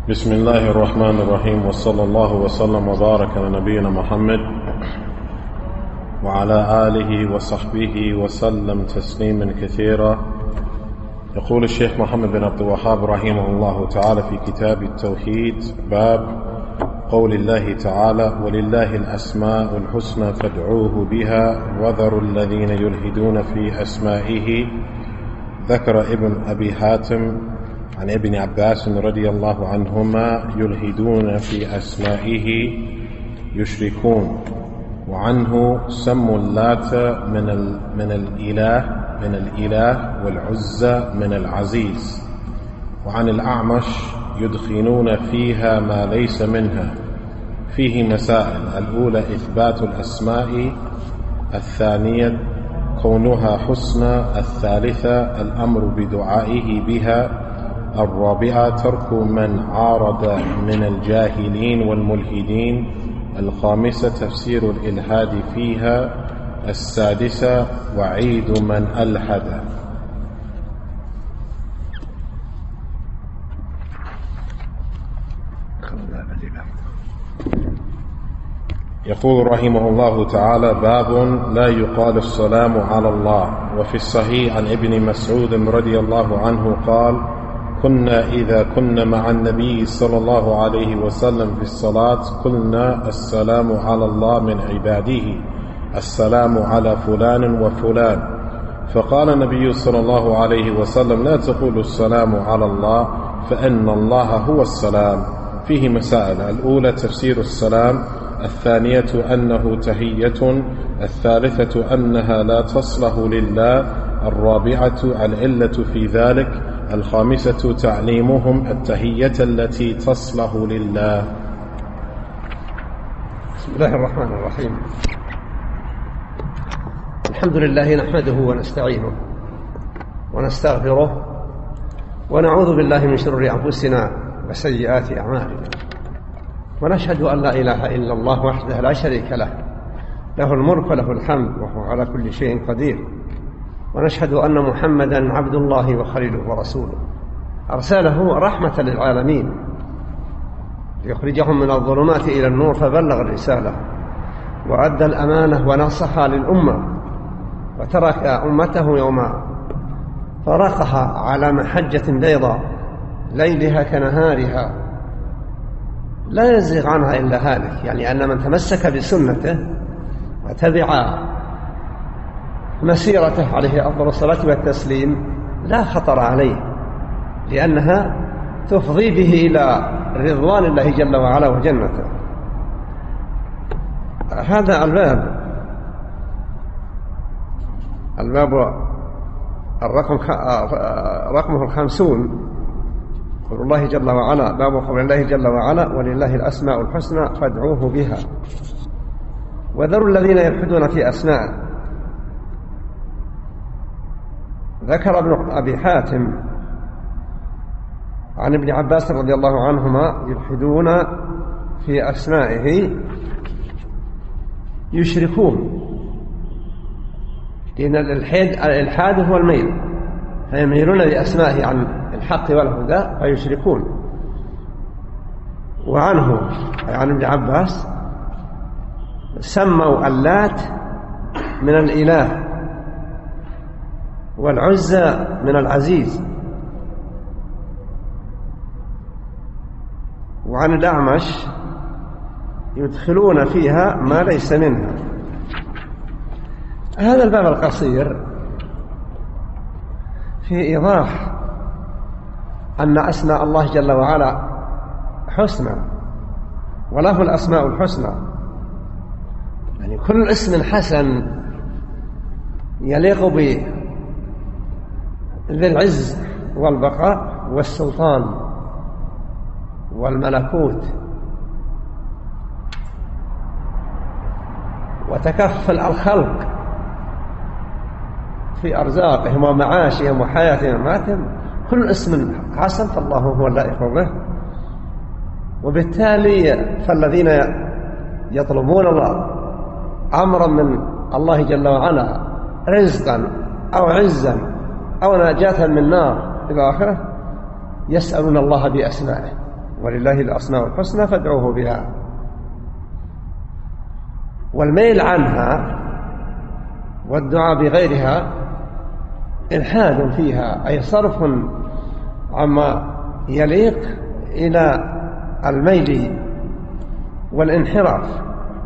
بسم الله الرحمن الرحيم، وصلى الله وسلم وبارك على نبينا محمد وعلى آله وصحبه وسلم تسليما كثيرا. يقول الشيخ محمد بن عبد الوهاب رحمه الله تعالى في كتاب التوحيد: باب قول الله تعالى: ولله الأسماء الحسنى فادعوه بها وذروا الذين يلحدون في أسمائه. ذكر ابن أبي حاتم عن ابن عباس رضي الله عنهما: يلحدون في أسمائه يشركون. وعنه: سموا اللات من الإله والعزى من العزيز. وعن الأعمش: يدخنون فيها ما ليس منها. فيه مسائل: الأولى إثبات الأسماء، الثانية كونها حسنى، الثالثة الأمر بدعائه بها، الرابعة ترك من عارض من الجاهلين والملحدين، الخامسة تفسير الإلحاد فيها، السادسة وعيد من ألحد. يقول رحمه الله تعالى: باب لا يقال السلام على الله. وفي الصحيح عن ابن مسعود رضي الله عنه قال: كنا إذا كنا مع النبي صلى الله عليه وسلم في الصلاة قلنا: السلام على الله من عباده، السلام على فلان وفلان. فقال النبي صلى الله عليه وسلم: لا تقولوا السلام على الله فإن الله هو السلام. فيه مسائل: الأولى تفسير السلام، الثانية أنه تحية، الثالثة أنها لا تصلح لله، الرابعة العلة في ذلك، الخامسة تعليمهم التحية التي تصلح لله. بسم الله الرحمن الرحيم. الحمد لله نحمده ونستعينه ونستغفره ونعوذ بالله من شرور أنفسنا وسيئات أعمالنا، ونشهد أن لا إله إلا الله وحده لا شريك له، له الملك وله الحمد وهو على كل شيء قدير. ونشهد أن محمدًا عبد الله وخليله ورسوله، أرسله رحمة للعالمين ليخرجهم من الظلمات إلى النور، فبلغ الرسالة وأدى الأمانة ونصح للأمة، وترك أمته يوم فرقها على محجة بيضاء ليلها كنهارها لا يزيغ عنها إلا هالك، يعني أن من تمسك بسنته وتبع مسيرته عليه أفضل الصلاة والتسليم لا خطر عليه، لأنها تفضي به إلى رضوان الله جل وعلا وجنته. هذا الباب رقمه 50. قول الله جل وعلا: باب قول الله جل وعلا: ولله الأسماء الحسنى فادعوه بها وذروا الذين يلحدون في أسمائه. ذكر ابن أبي حاتم عن ابن عباس رضي الله عنهما: يلحدون في أسمائه يشركون، لأن الإلحاد هو الميل، فيميلون بأسمائه عن الحق والهدى فيشركون. وعنه عن ابن عباس: سموا اللات من الإله والعزى من العزيز. وعن الأعمش: يدخلون فيها ما ليس منها. هذا الباب القصير في إيضاح أن أسماء الله جل وعلا حسنى، وله الأسماء الحسنى، يعني كل اسم حسن يليق بذي العز والبقاء والسلطان والملكوت وتكفل الخلق في أرزاقهم ومعاشهم وحياتهم ومماتهم. كل اسم حسن فالله هو اللائق به. وبالتالي فالذين يطلبون الله أمرا من الله جل وعلا، رزقا أو عزا أو نجاة من نار إلى آخره، يسألون الله بأسمائه ولله الأسماء الحسنى فادعوه بها. والميل عنها والدعاء بغيرها إلحاد فيها، أي صرف عما يليق إلى الميل والانحراف.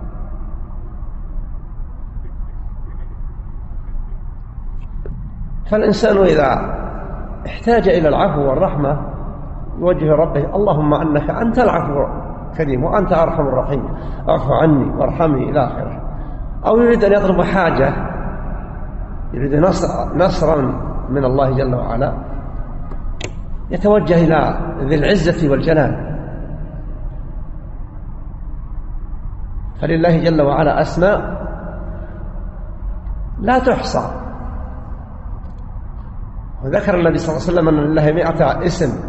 فالإنسان إذا احتاج إلى العفو والرحمة يوجه ربه: اللهم أنك أنت العفو الكريم وأنت أرحم الراحمين، اعف عني وارحمني إلى آخره. أو يريد أن يطلب حاجة، يريد نصرا من الله جل وعلا، يتوجه إلى ذي العزة والجلال. فلله جل وعلا أسماء لا تحصى. وذكر النبي صلى الله عليه وسلم أن لله 100 اسم،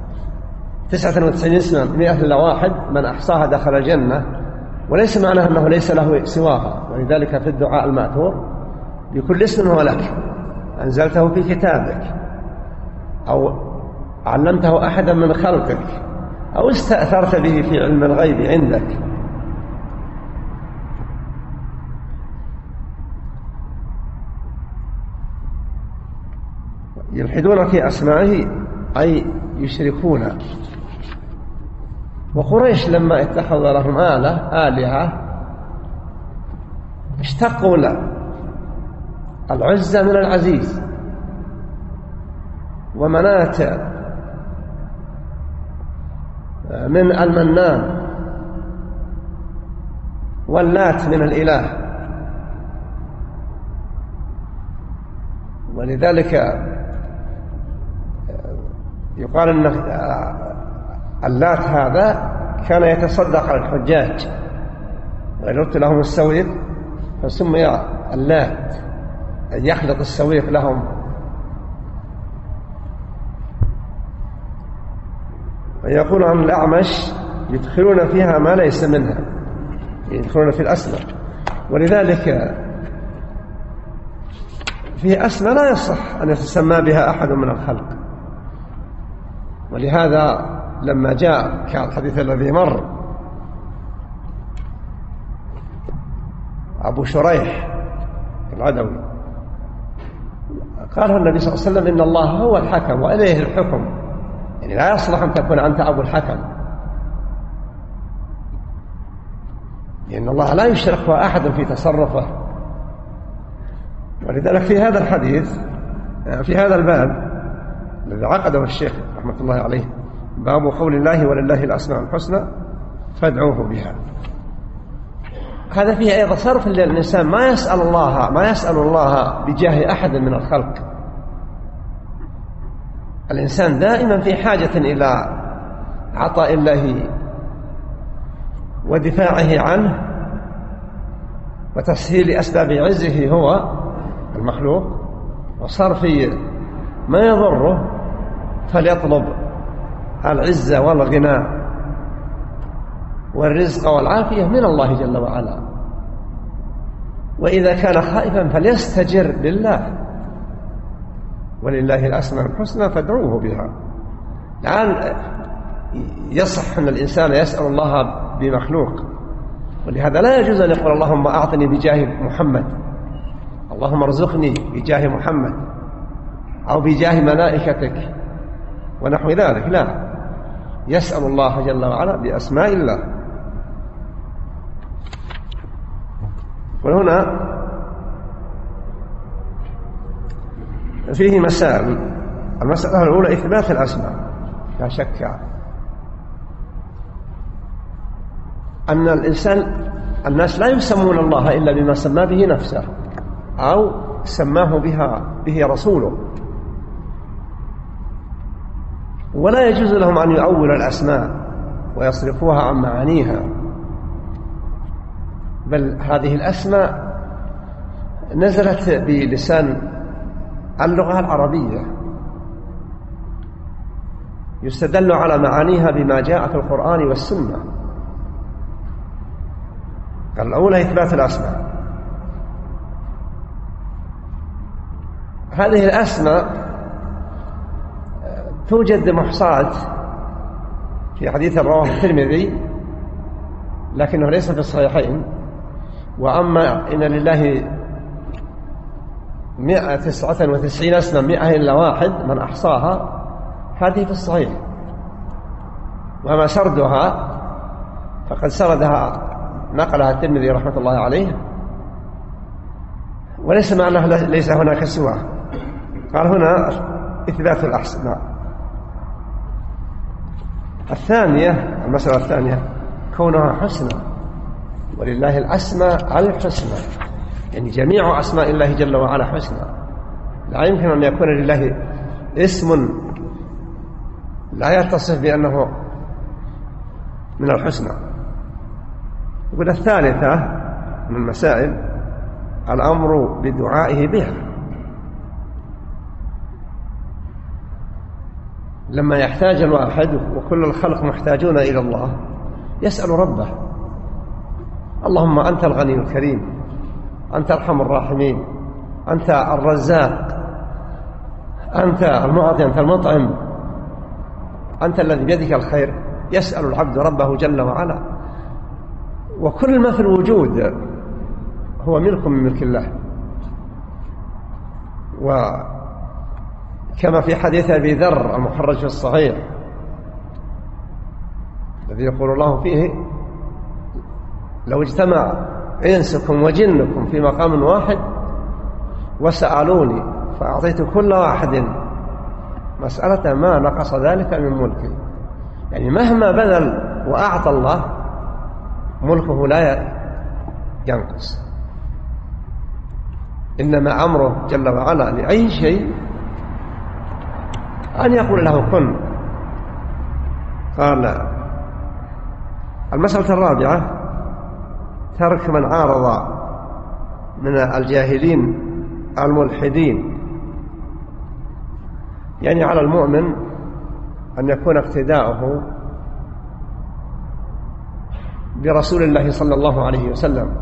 99 اسما 100 إلا واحد، من أحصاها دخل الجنة. وليس معناه أنه ليس له سواها، ولذلك في الدعاء المأثور: بكل اسم هو لك أنزلته في كتابك، أو علمته أحدا من خلقك، أو استأثرت به في علم الغيب عندك. يلحدون في أسمائه أي يشركون. وقريش لما اتخذ لهم آلهة اشتقوا له العزة من العزيز، ومناة من المنان، واللات من الإله. ولذلك يقال أن اللات هذا كان يتصدق على الحجاج ويلت لهم السويق، فسمي اللات، يخلط السويق لهم. ويقول عن الأعمش: يدخلون فيها ما ليس منها، يدخلون في الأسماء. ولذلك في أسماء لا يصح أن يتسمى بها أحد من الخلق. ولهذا لما جاء كالحديث الذي مر أبو شريح العدوي قال النبي صلى الله عليه وسلم: إن الله هو الحكم وإليه الحكم، يعني لا يصلح أن تكون أنت أبو الحكم، لأن الله لا يشرك أحد في تصرفه. ولذلك في هذا الحديث، في هذا الباب الذي عقده الشيخ رحمة الله عليه، باب قول الله: ولله الأسماء الحسنى فادعوه بها، هذا فيه أيضا صرف للإنسان ما يسأل الله بجاه أحد من الخلق. الإنسان دائما في حاجة إلى عطاء الله ودفاعه عنه وتسهيل أسباب عزه هو المخلوق، وصرف ما يضره، فليطلب العزة والغنى والرزق والعافية من الله جل وعلا. وإذا كان خائفا فليستجر بالله: ولله الأسماء الحسنى فادعوه بها. الآن يصح أن الإنسان يسأل الله بمخلوق، ولهذا لا يجوز أن يقول: اللهم أعطني بجاه محمد، اللهم ارزقني بجاه محمد، أو بجاه ملائكتك ونحو ذلك. لا، يسأل الله جل وعلا بأسماء الله. وهنا فيه مسائل. المسألة الأولى إثبات الأسماء. لا شك أن الناس لا يسمون الله إلا بما سمى به نفسه أو سماه به رسوله، ولا يجوز لهم أن يؤولوا الأسماء ويصرفوها عن معانيها، بل هذه الأسماء نزلت بلسان اللغة العربية، يستدل على معانيها بما جاء في القرآن والسنة. قال الأولى إثبات الأسماء. هذه الأسماء توجد محصاة في حديث رواه الترمذي لكنه ليس في الصحيحين: وأما إن لله 199 اسما 100 إلا واحد من أحصاها، هذه في الصحيح. وما سردها فقد سردها نقلها الترمذي رحمة الله عليه، وليس معناه ليس هناك سواه. قال هنا إثبات الأسماء. الثانية، المسألة الثانية كونها حسنى، ولله الأسماء الحسنى، يعني جميع أسماء الله جل وعلا حسنى. لا يمكن أن يكون لله اسم لا يتصف بأنه من الحسنى. يقول الثالثة من المسائل الأمر بدعائه بها، لما يحتاج الواحد وكل الخلق محتاجون إلى الله يسأل ربه: اللهم أنت الغني الكريم، أنت أرحم الراحمين، أنت الرزاق، أنت المعطي، أنت المطعم، أنت الذي بيدك الخير. يسأل العبد ربه جل وعلا، وكل ما في الوجود هو ملك من ملك الله. وكما في حديث أبي ذر المخرج في الصحيح الذي يقول الله فيه: لو اجتمع إنسكم وجنكم في مقام واحد وسألوني فأعطيت كل واحد مسألة ما نقص ذلك من ملكي. يعني مهما بذل وأعطى الله ملكه لا ينقص، إنما أمره جل وعلا لأي شيء أن يقول له كن. قال المسألة الرابعة ترك من عارض من الجاهلين الملحدين. يعني على المؤمن أن يكون اقتداؤه برسول الله صلى الله عليه وسلم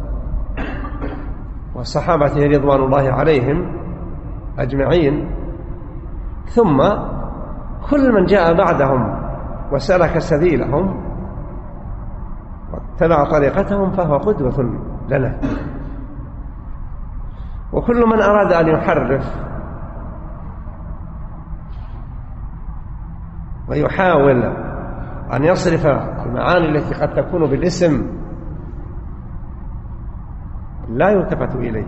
وصحابته رضوان الله عليهم أجمعين، ثم كل من جاء بعدهم وسلك سبيلهم واتبع طريقتهم فهو قدوة لنا. وكل من أراد أن يحرف ويحاول أن يصرف المعاني التي قد تكون بالاسم لا يلتفت إليه.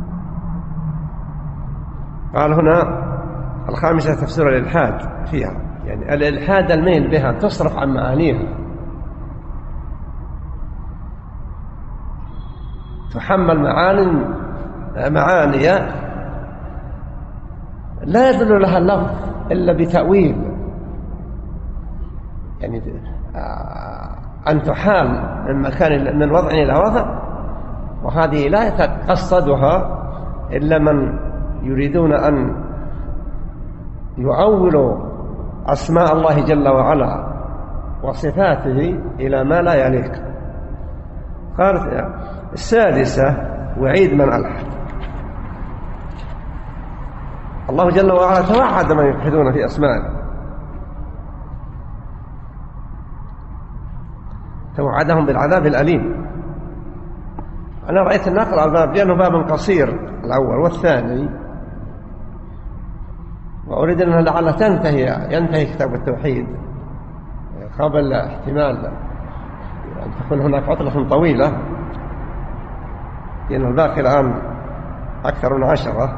قال هنا الخامسة تفسير الإلحاد فيها، يعني الإلحاد الميل بها تصرف عن معانيها، تحمل معاني لا يدل لها اللفظ إلا بتأويل، يعني أن تحال من مكان من وضع إلى وضع، وهذه لا يتقصدها إلا من يريدون أن يؤولوا أسماء الله جل وعلا وصفاته إلى ما لا يليق. قالت السادسة وعيد من ألحد. الله جل وعلا توعد من يلحدون في أسمائه، توعدهم بالعذاب الأليم. أنا رأيت أن أقرأ الباب لأنه باب قصير الأول والثاني، وأريد أنه لعل ينتهي كتاب التوحيد قبل احتمال أن تكون هناك عطلة طويلة، لأن الباقي الآن أكثر من 10.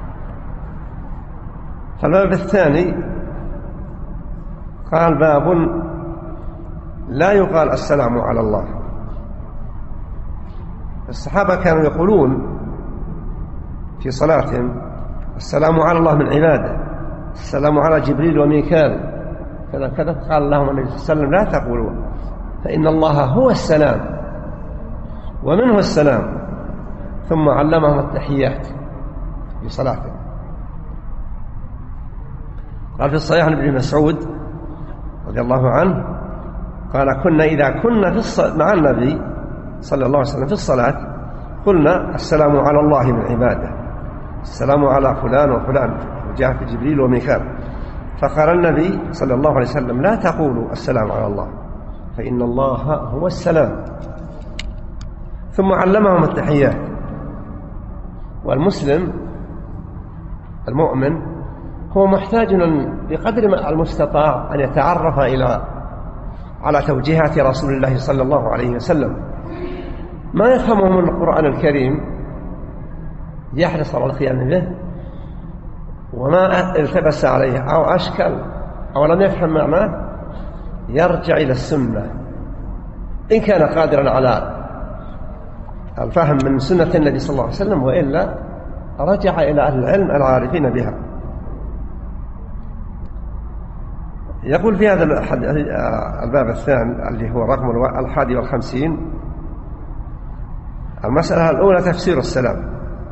فالباب الثاني قال: باب لا يقال السلام على الله. الصحابة كانوا يقولون في صلاتهم: السلام على الله من عباده، السلام على جبريل وميكال، كذا كذا. قال لهم النبي صلى الله عليه وسلم: لا تقولوا، فإن الله هو السلام ومنه السلام. ثم علمهم التحيات في صلاتهم. قال في الصحيح عن ابن مسعود رضي الله عنه قال: كنا إذا كنا مع النبي صلى الله عليه وسلم في الصلاة قلنا: السلام على الله من عباده، السلام على فلان وفلان، وجاء في جبريل وميكال. فقال النبي صلى الله عليه وسلم: لا تقولوا السلام على الله فإن الله هو السلام. ثم علمهم التحيات. والمسلم المؤمن هو محتاج بقدر المستطاع أن يتعرف على توجيهات رسول الله صلى الله عليه وسلم. ما يفهمه من القرآن الكريم يحرص على القيام به، وما التبس عليه أو أشكل أو لم يفهم معناه يرجع إلى السنة إن كان قادرا على الفهم من سنة النبي صلى الله عليه وسلم، وإلا رجع إلى أهل العلم العارفين بها. يقول في هذا الباب الثاني اللي هو رقم 51 المسألة الأولى تفسير السلام.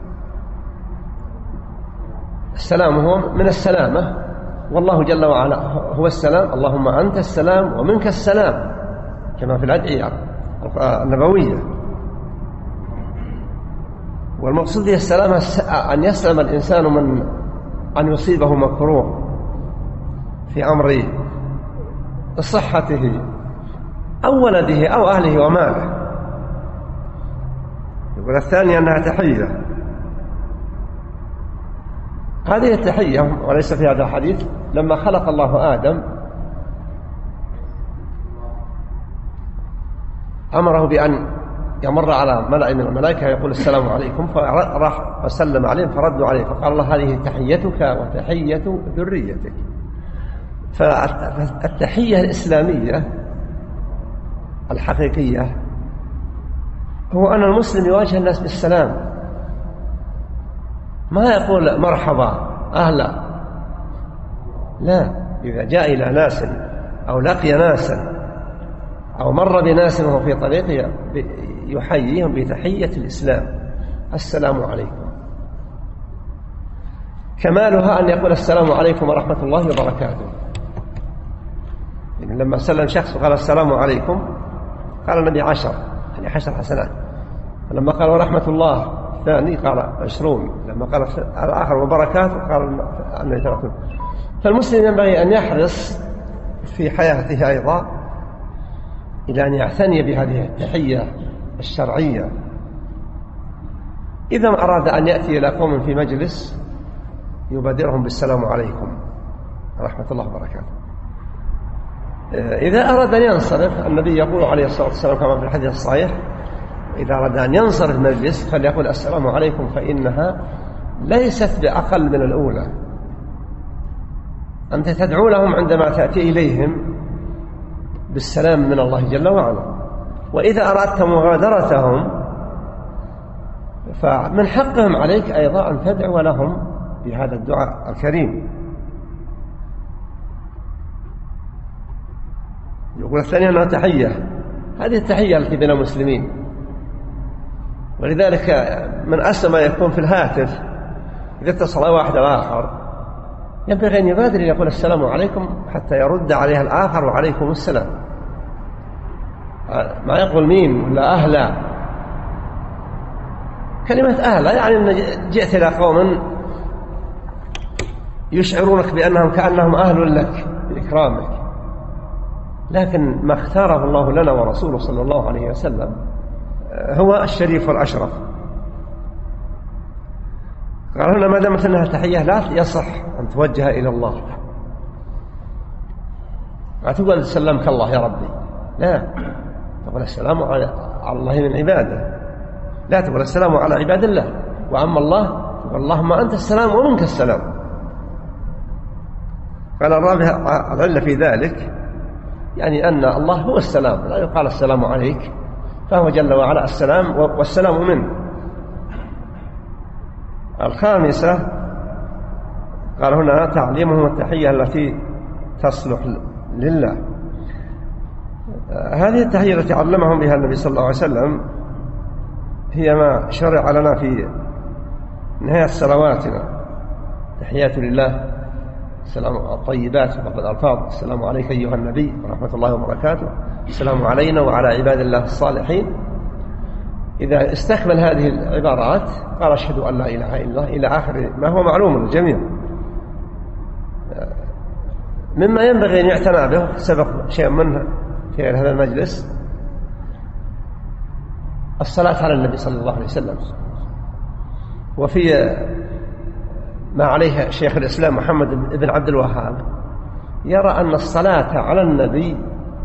السلام هو من السلامة، والله جل وعلا هو السلام. اللهم أنت السلام ومنك السلام، كما في الأدعية النبوية. والمقصود به السلامة أن يسلم الإنسان من أن يصيبه مكروه في أمر صحته أو ولده أو أهله وماله. يقول الثاني أنها تحية. هذه التحية وليس في هذا الحديث. لما خلق الله آدم أمره بأن يمر على ملأ من الملائكة يقول السلام عليكم، فراح وسلم عليهم فردوا عليه، فقال الله: هذه تحيتك وتحية ذريتك. فالتحية الإسلامية الحقيقية هو أن المسلم يواجه الناس بالسلام، ما يقول مرحبا أهلا، لا. إذا جاء إلى ناس أو لقي ناسا أو مر بناس وهو في طريقه يحييهم بتحية الإسلام: السلام عليكم. كمالها أن يقول السلام عليكم ورحمة الله وبركاته. يعني لما سلم شخص وقال السلام عليكم قال النبي 10 حسنات. لما قال ورحمة الله الثاني قال 20. لما قال الآخر وبركاته قال النبي 30. فالمسلم ينبغي أن يحرص في حياته أيضا إلى أن يعتني بهذه التحية الشرعية. إذا أراد أن يأتي إلى قوم في مجلس يبادرهم بالسلام عليكم ورحمة الله وبركاته. إذا أراد أن ينصرف، النبي يقول عليه الصلاة والسلام كما في الحديث الصحيح: إذا أراد أن ينصرف المجلس فليقول السلام عليكم، فإنها ليست بأقل من الأولى. أنت تدعو لهم عندما تأتي إليهم بالسلام من الله جل وعلا. وإذا أردت مغادرتهم فمن حقهم عليك أيضا أن تدعو لهم بهذا الدعاء الكريم. يقول الثانية أنها تحية. هذه التحية التي بين المسلمين، ولذلك من أسلم ما يكون في الهاتف إذا اتصل واحد الآخر ينبغي أن يبادر يقول السلام عليكم حتى يرد عليها الآخر وعليكم السلام. ما يقول مين ولا أهلا. كلمة أهلا يعني أن جئت إلى قوم يشعرونك بأنهم كأنهم أهل لك بإكرامك، لكن ما اختاره الله لنا ورسوله صلى الله عليه وسلم هو الشريف والأشرف. قال هنا ما دامت أنها تحية لا يصح أن توجه إلى الله. ما تقول سلمك الله يا ربي، لا، تقول السلام على الله من عباده، لا تقول السلام على عباد الله. وأما الله تقول اللهم أنت السلام ومنك السلام. قال الرابع العلة في ذلك يعني أن الله هو السلام، لا يقال السلام عليك، فهو جل وعلا السلام والسلام منه. الخامسة قال هنا تعليمهم التحية التي تصلح لله. هذه التحية التي علمهم بها النبي صلى الله عليه وسلم هي ما شرع لنا في نهاية صلواتنا: تحيات لله، السلام الطيبات والألفاظ: السلام عليك أيها النبي ورحمة الله وبركاته، السلام علينا وعلى عباد الله الصالحين. إذا استكمل هذه العبارات قال أشهد أن لا إله إلا الله إلى آخر ما هو معلوم للجميع. مما ينبغي أن يعتنى به، سبق شيء منه في هذا المجلس، الصلاة على النبي صلى الله عليه وسلم. وفي ما عليه شيخ الإسلام محمد بن عبد الوهاب يرى أن الصلاة على النبي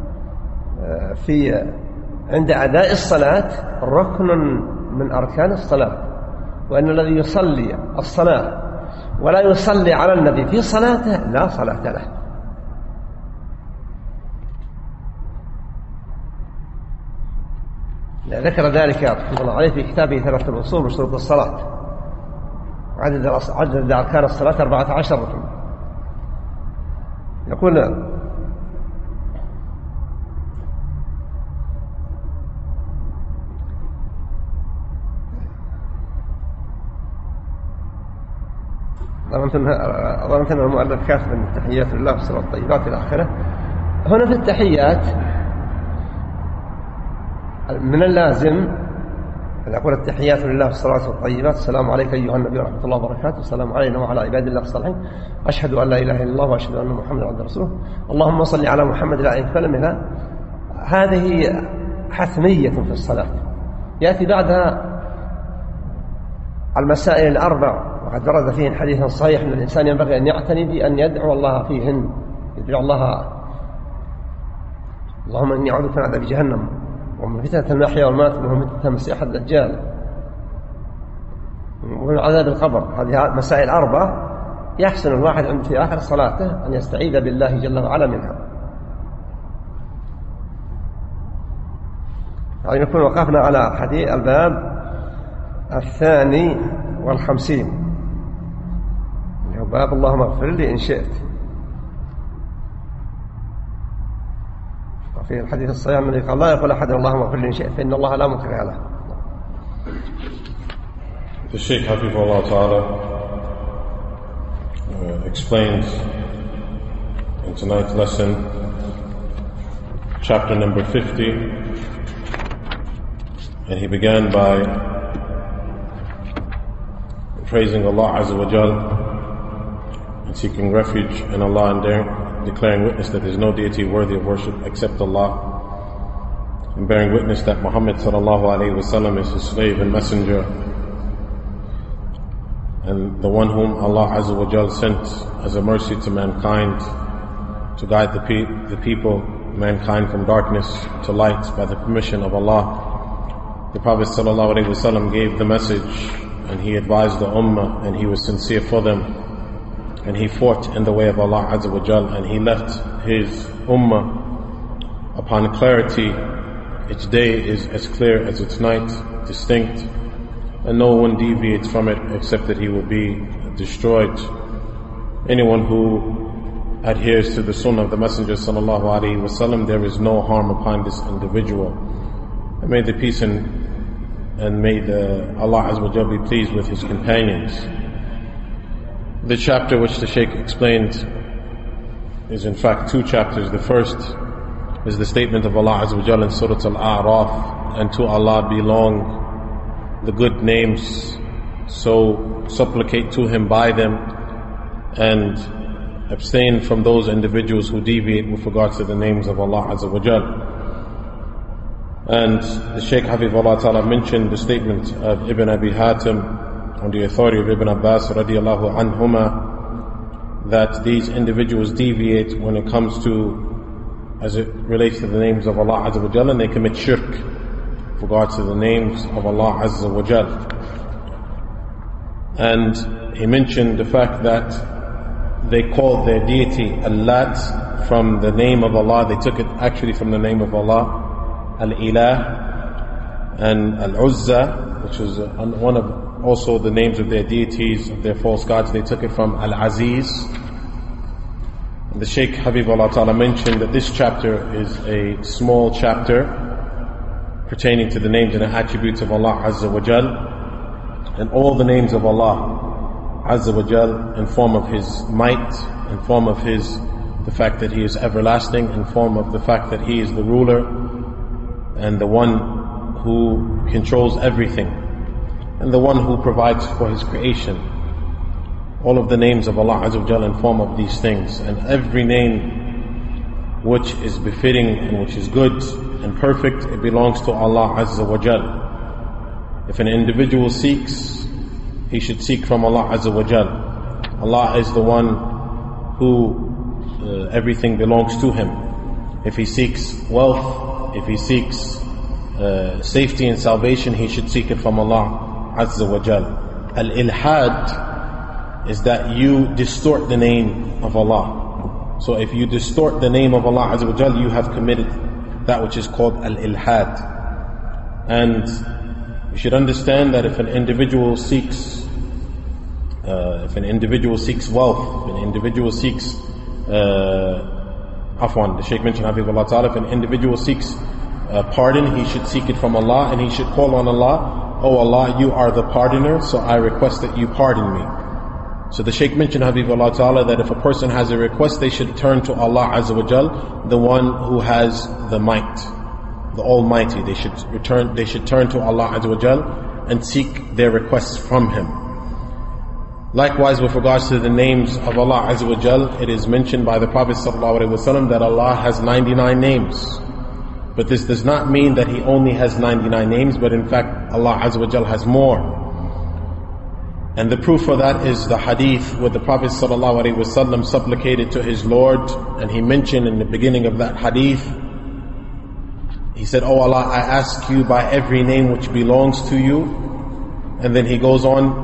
عند أداء الصلاة ركن من أركان الصلاة، وأن الذي يصلي الصلاة ولا يصلي على النبي في صلاته لا صلاة له. ذكر ذلك رحمه الله عليه في كتابه 3 الأصول وشروط الصلاة، عدد أركان الصلاة 14 ركن. يقول ظننت أن المؤلف كاتب من التحيات لله والصلاة والطيبات إلى آخره. هنا في التحيات من اللازم أن يقول التحيات لله والصلاة والطيبات، السلام عليك أيها النبي ورحمة الله وبركاته، السلام علينا وعلى عباد الله الصالحين، أشهد أن لا إله إلا الله وأشهد أن محمدا عبده ورسوله، اللهم صل على محمد لا يكلمها. هذه حتمية في الصلاة. يأتي بعدها المسائل الأربع، وقد ورد فيهن حديث صحيح أن الإنسان ينبغي أن يعتني بأن يدعو الله فيهن، يدعو الله اللهم إني أعوذ بك من عذاب جهنم ومن فتنة المحيا والممات ومن فتنة المسيح الدجال ومن عذاب القبر. هذه مسائل أربع يحسن الواحد عند في آخر صلاته أن يستعيذ بالله جل وعلا منها. يعني نكون وقفنا على حديث الباب 52 اللي هو باب اللهم اغفر لي إن شئت. وفي الحديث الصحيح الذي قال لا يقول أحد اللهم اغفر لي إن شئت فإن الله لا مكره له. The Shaykh Hafizahullah Ta'ala explains in tonight's lesson chapter number 50, and he began by praising Allah Azza wa Jal and seeking refuge in Allah and declaring witness that there is no deity worthy of worship except Allah, and bearing witness that Muhammad sallallahu alayhi wa sallam is his slave and messenger and the one whom Allah Azza wa Jal sent as a mercy to mankind to guide the people, mankind from darkness to light by the permission of Allah. The Prophet sallallahu alayhi wa sallam gave the message and he advised the ummah and he was sincere for them and he fought in the way of Allah Azza wa Jal and he left his ummah upon clarity. Each day is as clear as its night, distinct, and no one deviates from it except that he will be destroyed. Anyone who adheres to the sunnah of the Messenger sallallahu alaihi wasallam, there is no harm upon this individual. And may the peace and may Allah Azza wa Jal be pleased with his companions. The chapter which the Shaykh explained is in fact 2 chapters. The first is the statement of Allah Azza wa Jal in Surah Al-A'raf, and to Allah belong the good names, so supplicate to Him by them and abstain from those individuals who deviate with regards to the names of Allah Azza wa Jal. And the Shaykh Hafizahullah Ta'ala mentioned the statement of Ibn Abi Hatim on the authority of Ibn Abbas radiallahu anhuma that these individuals deviate when it comes to, as it relates to the names of Allah Azza wa Jal, and they commit shirk with regards to the names of Allah Azza wa Jal. And he mentioned the fact that they called their deity Al-Lat from the name of Allah. They took it actually from the name of Allah, Al-Ilah, and Al-Uzza, which was one of also the names of their deities, of their false gods. They took it from Al-Aziz. And the Shaykh Habibullah Ta'ala mentioned that this chapter is a small chapter pertaining to the names and the attributes of Allah Azza wa Jal, and all the names of Allah Azza wa Jal in form of His might, in form of the fact that He is everlasting, in form of the fact that He is the ruler and the one who controls everything and the one who provides for His creation. all of the names of Allah Azza wa Jal inform of these things, and every name which is befitting and which is good and perfect, it belongs to Allah Azza wa Jal. If an individual seeks, he should seek from Allah Azza wa Jal. Allah is the one who everything belongs to Him. If he seeks wealth, if he seeks safety and salvation, he should seek it from Allah Azza wa Jal. Al-ilhad is that you distort the name of Allah. So if you distort the name of Allah Azza wa Jal, you have committed that which is called al-ilhad. And you should understand that if an individual seeks wealth, if an individual seeks the Shaykh mentioned Habibullah Ta'ala, if an individual seeks pardon, he should seek it from Allah, and he should call on Allah, "Oh Allah, you are the pardoner, so I request that you pardon me." So the Shaykh mentioned Habibullah Ta'ala that if a person has a request, they should turn to Allah Azza wa Jal, the one who has the might, the Almighty. They should turn to Allah Azza wa Jal and seek their requests from Him. Likewise, with regards to the names of Allah Azza wa Jal, it is mentioned by the Prophet ﷺ that Allah has 99 names. But this does not mean that He only has 99 names, but in fact Allah Azza wa Jal has more. And the proof for that is the hadith where the Prophet ﷺ supplicated to his Lord, and he mentioned in the beginning of that hadith, he said, "Oh Allah, I ask you by every name which belongs to you." And then he goes on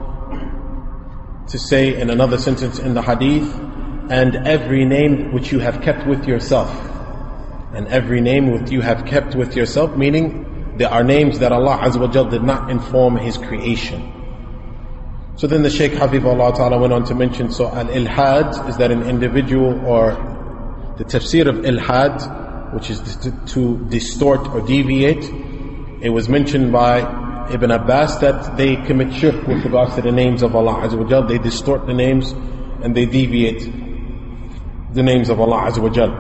to say in another sentence in the hadith, "And every name which you have kept with yourself." And every name which you have kept with yourself, meaning there are names that Allah Azza wa Jal did not inform His creation. So then the Shaykh Hafizahullah Ta'ala went on to mention, so al-ilhad is that an individual, or the tafsir of ilhad, which is to distort or deviate. It was mentioned by Ibn Abbas that they commit shirk with regards to the names of Allah Azza wa Jal. They distort the names and they deviate the names of Allah Azza wa Jal.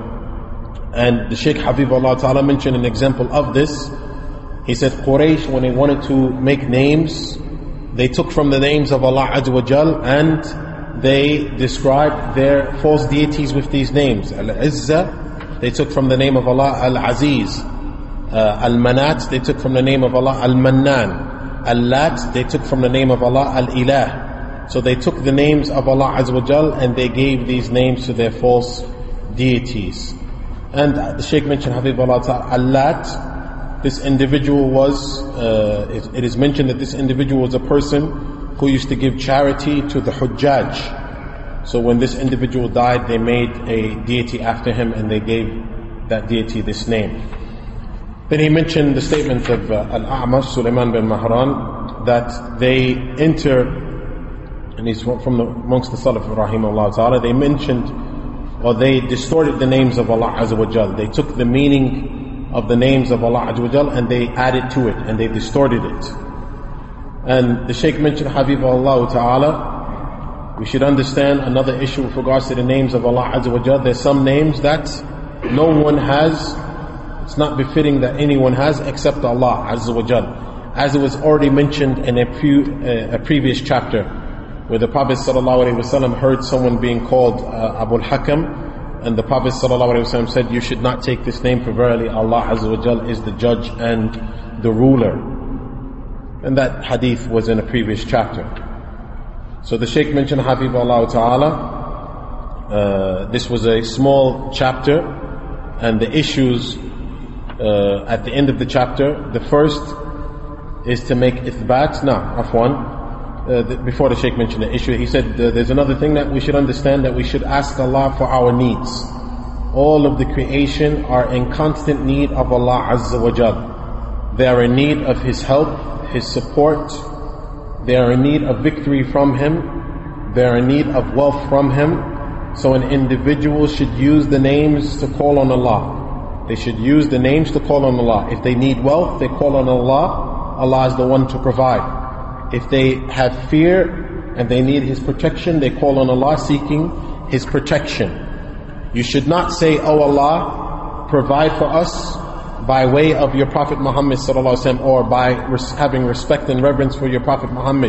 And the Shaykh Hafizahullah Ta'ala mentioned an example of this. He said Quraysh, when they wanted to make names, they took from the names of Allah Azza wa Jal and they described their false deities with these names. Al-Izzah, they took from the name of Allah Al-Aziz. Al-Manat, they took from the name of Allah Al-Mannan. Al-Lat, they took from the name of Allah Al-Ilah. So they took the names of Allah Azza wa Jal and they gave these names to their false deities. And the Shaykh mentioned Habibullah Ta'ala, Al-Lat, this individual was, it is mentioned that this individual was a person who used to give charity to the Hujjaj. So when this individual died, they made a deity after him and they gave that deity this name. Then he mentioned the statement of Al-A'mash, Sulaiman bin Mahran, that they enter, and he's from amongst the Salaf Rahimahullah Ta'ala, they mentioned, or they distorted the names of Allah Azza wa Jal. They took the meaning of the names of Allah Azza wa Jal and they added to it and they distorted it. And the Shaykh mentioned Habibullah Ta'ala, we should understand another issue with regards to the names of Allah Azza wa Jal. There's some names that no one has, it's not befitting that anyone has except Allah Azza wa Jal. As it was already mentioned in a previous chapter, where the Prophet ﷺ heard someone being called Abu al-Hakam, and the Prophet ﷺ said, "You should not take this name, for verily Allah Azza wa Jal is the judge and the ruler." And that hadith was in a previous chapter. So the Shaykh mentioned Hafizahullah Ta'ala, this was a small chapter, and the issues at the end of the chapter, the first is to make ithbat. Before the Shaykh mentioned the issue, he said there's another thing that we should understand, that we should ask Allah for our needs. All of the creation are in constant need of Allah Azza wa Jal. They are in need of His help, His support. They are in need of victory from Him. They are in need of wealth from Him. So an individual should use the names to call on Allah. They should use the names to call on Allah. If they need wealth, they call on Allah. Allah is the one to provide. If they have fear and they need His protection, they call on Allah seeking His protection. You should not say, "Oh Allah, provide for us by way of your Prophet Muhammad sallallahu alaihi wasallam, or by having respect and reverence for your Prophet Muhammad,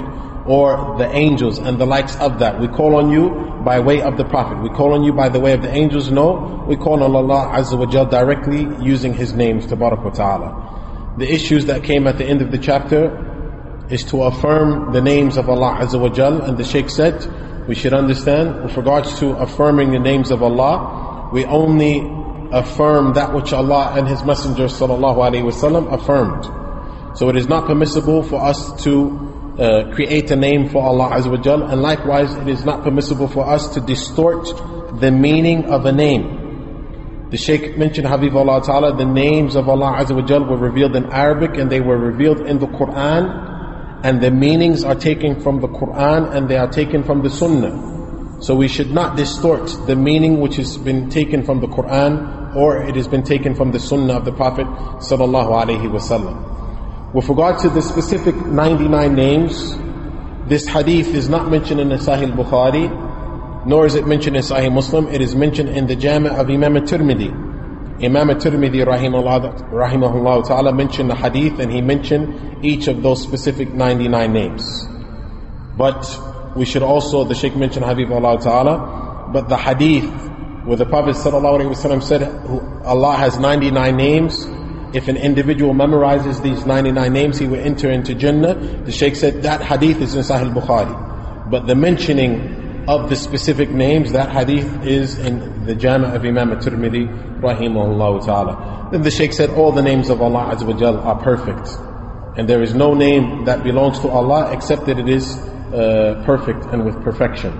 or the angels and the likes of that. We call on you by way of the Prophet. We call on you by the way of the angels. No, we call on Allah Azza wa Jal directly using His names, Tabarak wa Ta'ala. The issues that came at the end of the chapter is to affirm the names of Allah Azza wa Jal. And the Shaykh said, we should understand, with regards to affirming the names of Allah, we only affirm that which Allah and His Messenger sallallahu alaihi wasallam affirmed. So it is not permissible for us to create a name for Allah Azza wa Jal, and likewise it is not permissible for us to distort the meaning of a name. The Shaykh mentioned, Habibullah Ta'ala, the names of Allah Azza wa Jal were revealed in Arabic and they were revealed in the Quran, and the meanings are taken from the Quran and they are taken from the Sunnah. So we should not distort the meaning which has been taken from the Quran or it has been taken from the Sunnah of the Prophet sallallahu alaihi wasallam. With regard to the specific 99 names, this hadith is not mentioned in the Sahih Bukhari, nor is it mentioned in Sahih Muslim. It is mentioned in the Jami' of Imam al-Tirmidhi. Imam al-Tirmidhi rahimahullah ta'ala mentioned the hadith, and he mentioned each of those specific 99 names. But we should also, the Shaykh mentioned Habibullah ta'ala, but the hadith where the Prophet sallallahu alaihi wasallam said Allah has 99 names, if an individual memorizes these 99 names, he will enter into Jannah. The Shaykh said that hadith is in Sahih Bukhari. But the mentioning of the specific names, that hadith is in the Jami' of Imam al-Tirmidhi, rahimahullah ta'ala. Then the Shaykh said all the names of Allah Azza wa Jal are perfect. And there is no name that belongs to Allah except that it is perfect and with perfection.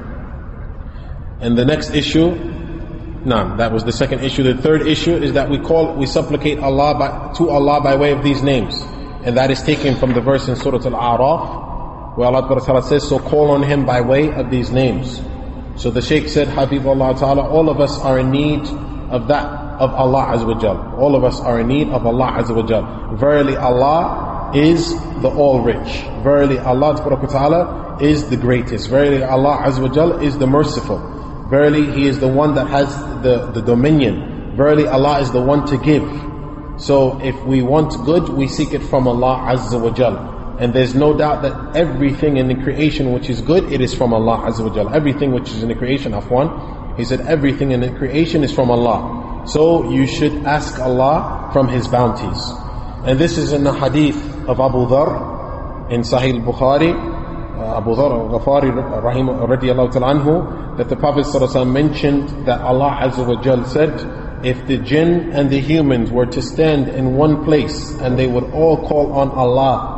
And the next issue, that was the second issue. The third issue is that we supplicate Allah to Allah by way of these names, and that is taken from the verse in Surah Al-A'raf where Allah Ta'ala says, so call on Him by way of these names. So the Shaykh said, Habibullah Ta'ala, all of us are in need of that, of Allah Azza wa Jal. All of us are in need of Allah Azza wa Jal. Verily Allah is the all-rich. Verily Allah Ta'ala is the greatest. Verily Allah Azza wa Jal is the merciful. Verily He is the one that has the dominion. Verily Allah is the one to give. So if we want good, we seek it from Allah Azza wa Jal. And there's no doubt that everything in the creation which is good, it is from Allah Azza wa Jal. Everything which is in the creation, Afwan, he said everything in the creation is from Allah. So you should ask Allah from His bounties. And this is in the hadith of Abu Dharr in Sahih Bukhari, Abu Dharr al-Ghafari radiyallahu ta'ala anhu, that the Prophet ﷺ mentioned that Allah Azza wa Jal said, if the jinn and the humans were to stand in one place and they would all call on Allah,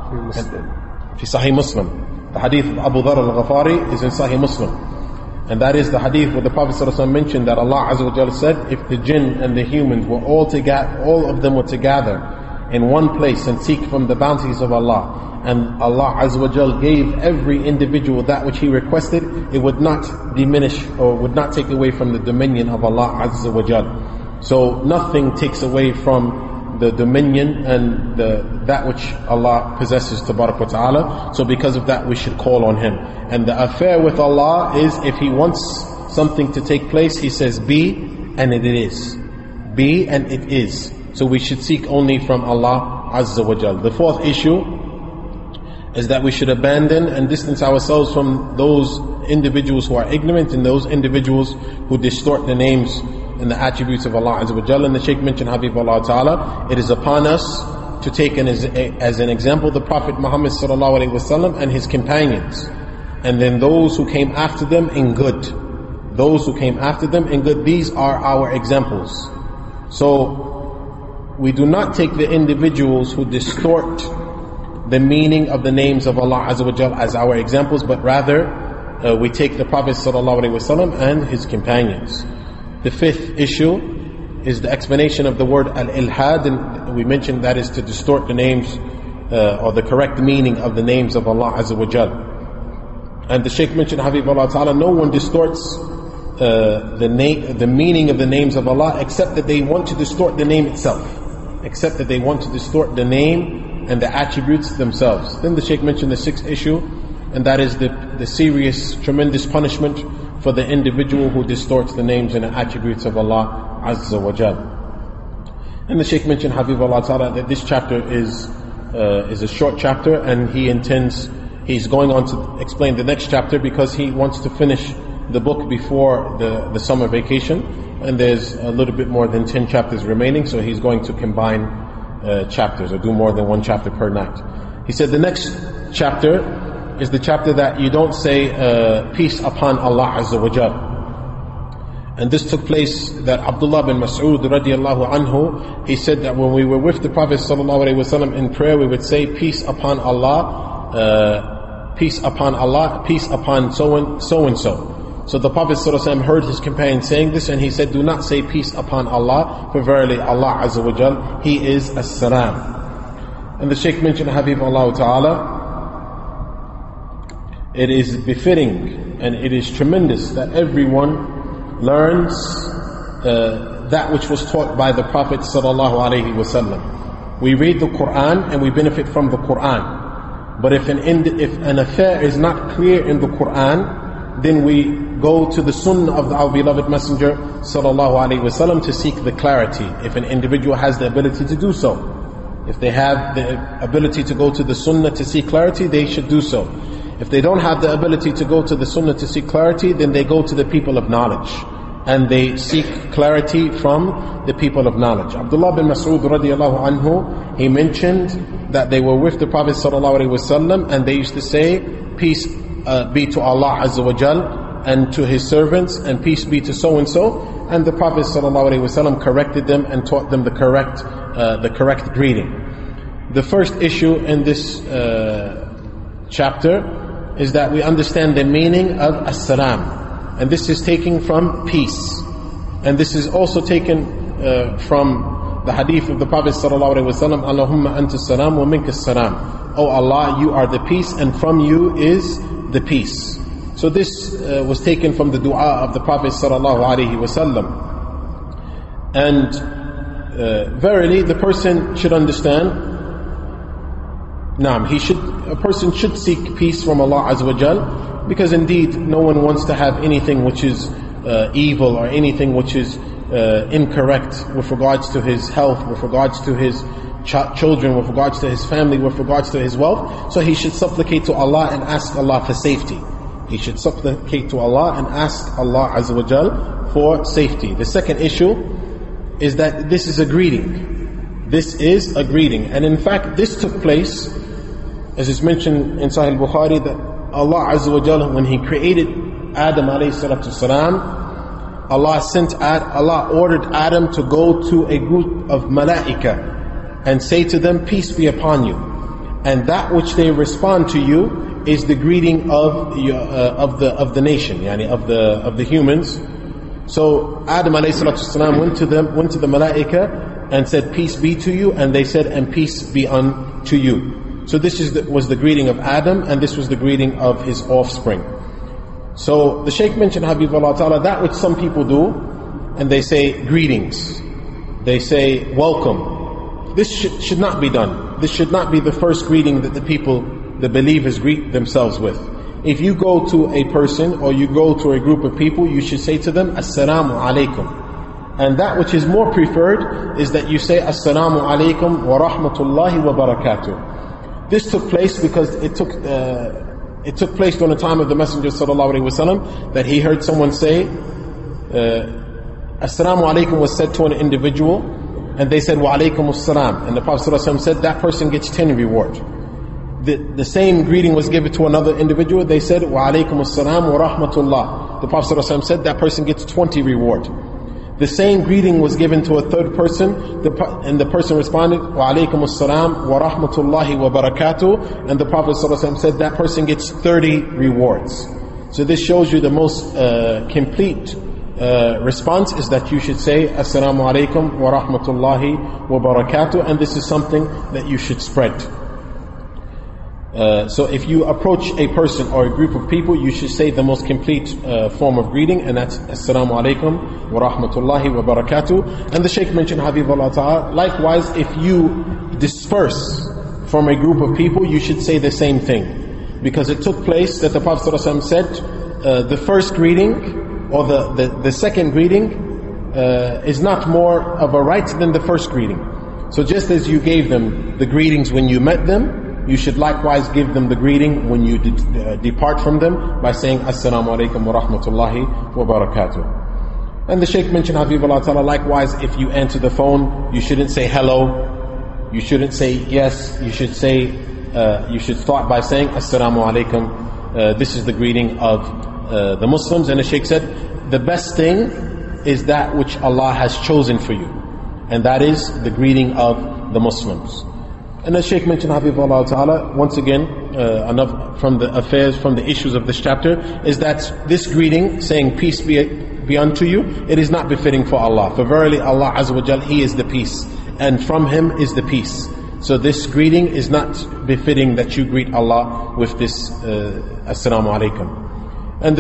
fi Sahih Muslim. The hadith of Abu Dharr al-Ghafari is in Sahih Muslim. And that is the hadith where the Prophet ﷺ mentioned that Allah Azza wa Jal said, if the jinn and the humans were all of them were to gather in one place and seek from the bounties of Allah, and Allah Azza wa Jal gave every individual that which he requested, it would not diminish or would not take away from the dominion of Allah Azza wa Jal. So nothing takes away from the dominion and that which Allah possesses, Tabarak wa Ta'ala. So because of that we should call on Him. And the affair with Allah is, if He wants something to take place, He says be, and it is. Be, and it is. So we should seek only from Allah Azza wa Jal. The fourth issue is that we should abandon and distance ourselves from those individuals who are ignorant and those individuals who distort the names and the attributes of Allah Azza wa Jalla. And the Shaykh mentioned, Habibullah Ta'ala, it is upon us to take as an example the Prophet Muhammad sallallahu alaihi wasallam and his companions, and then those who came after them in good. Those who came after them in good, these are our examples. So we do not take the individuals who distort the meaning of the names of Allah Azza wa Jal as our examples, but rather we take the Prophet sallallahu alaihi wasallam and his companions. The fifth issue is the explanation of the word al-ilhad, and we mentioned that is to distort the names or the correct meaning of the names of Allah Azza wa Jal. And the Shaykh mentioned, Habibullah Ta'ala, no one distorts the meaning of the names of Allah except that they want to distort the name itself. Except that they want to distort the name and the attributes themselves. Then the Shaykh mentioned the sixth issue, and that is the serious, tremendous punishment for the individual who distorts the names and the attributes of Allah Azza wa Jal. And the Shaykh mentioned, Habibullah Ta'ala, that this chapter is a short chapter, and he intends he's going on to explain the next chapter because he wants to finish the book before the summer vacation, and there's a little bit more than 10 chapters remaining, so he's going to combine chapters or do more than one chapter per night. He said the next chapter is the chapter that you don't say peace upon Allah Azza wa Jal. And this took place that Abdullah bin Mas'ud radiallahu anhu, he said that when we were with the Prophet sallallahu alaihi wasallam in prayer, we would say peace upon Allah, peace upon Allah, peace upon so and so. So the Prophet sallallahu alaihi wasallam heard his companion saying this, and he said, do not say peace upon Allah, for verily Allah Azza wa Jal, He is as-salam. And the Shaykh mentioned, Habibullah Ta'ala, it is befitting and it is tremendous that everyone learns that which was taught by the Prophet sallallahu alaihi wasallam. We read the Quran and we benefit from the Quran. But if an affair is not clear in the Quran, then we go to the Sunnah of our beloved Messenger sallallahu alaihi wasallam to seek the clarity. If an individual has the ability to do so, if they have the ability to go to the Sunnah to seek clarity, they should do so. If they don't have the ability to go to the Sunnah to seek clarity, then they go to the people of knowledge and they seek clarity from the people of knowledge. Abdullah bin Mas'ud radiallahu anhu, he mentioned that they were with the Prophet sallallahu alaihi wasallam, and they used to say, peace be to Allah Azza wa Jal and to His servants, and peace be to so and so. And the Prophet sallallahu alaihi wasallam corrected them and taught them the correct greeting. The first issue in this chapter is that we understand the meaning of as-salam, and this is taken from peace, and this is also taken from the hadith of the Prophet sallallahu alaihi wasallam, Allahumma anta salam wa minka salam. Oh Allah, you are the peace and from you is the peace. So this was taken from the dua of the Prophet sallallahu alaihi wasallam. And verily the person should understand, a person should seek peace from Allah Azza wa Jal, because indeed no one wants to have anything which is evil or anything which is incorrect with regards to his health, with regards to his children, with regards to his family, with regards to his wealth. So he should supplicate to Allah and ask Allah for safety. He should supplicate to Allah and ask Allah Azza wa Jal for safety. The second issue is that this is a greeting. This is a greeting. And in fact, this took place, as is mentioned in Sahih Bukhari, that Allah Azza wa Jalla, when He created Adam alayhi salatu salam, Allah ordered Adam to go to a group of malaika and say to them, peace be upon you. And that which they respond to you is the greeting of the nation, yani of the humans. So Adam alayhi salatu salam went to the malaika and said, peace be to you, and they said, and peace be unto you. So this was the greeting of Adam, and this was the greeting of his offspring. So the Shaykh mentioned, Habibullah Ta'ala, that which some people do, and they say greetings, they say welcome. This should not be done. This should not be the first greeting that the believers greet themselves with. If you go to a person or you go to a group of people, you should say to them, Assalamu alaikum. And that which is more preferred is that you say, Assalamu alaikum wa rahmatullahi wa barakatuh. This took place because it took place during the time of the Messenger sallallahu alaihi wasallam, that he heard someone say, Assalamu alaikum was said to an individual, and they said, Wa alaikum assalam. And the Prophet sallallahu alaihi wasallam said, that person gets 10 reward. The same greeting was given to another individual, they said, Wa alaikum assalam wa rahmatullah. The Prophet sallallahu alaihi wasallam said, that person gets 20 reward. The same greeting was given to a third person, and the person responded, Wa alaikum assalam wa rahmatullahi wa barakatuh, and the Prophet ﷺ said that person gets 30 rewards. So this shows you the most complete response is that you should say, Assalamu alaikum wa rahmatullahi wa barakatuh, and this is something that you should spread. So if you approach a person or a group of people, you should say the most complete form of greeting, and that's Assalamu alaikum wa rahmatullahi wa barakatuh. And the Shaykh mentioned, Habibullah Ta'ala, likewise, if you disperse from a group of people, you should say the same thing. Because it took place that the Prophet ﷺ said, the first greeting or the second greeting is not more of a right than the first greeting. So just as you gave them the greetings when you met them, you should likewise give them the greeting when you depart from them by saying Assalamu alaikum wa rahmatullahi wa barakatuh. And the Shaykh mentioned, Habibullah Ta'ala, likewise if you answer the phone, you shouldn't say hello, you shouldn't say yes, you should start by saying Assalamu alaikum. This is the greeting of the Muslims. And the Shaykh said, the best thing is that which Allah has chosen for you, and that is the greeting of the Muslims. And the Shaykh mentioned, Habibullah Ta'ala, once again, enough from the issues of this chapter, is that this greeting, saying peace be unto you, it is not befitting for Allah. For verily Allah Azza wa Jal, He is the peace, and from Him is the peace. So this greeting is not befitting that you greet Allah with this Assalamu alaikum. And the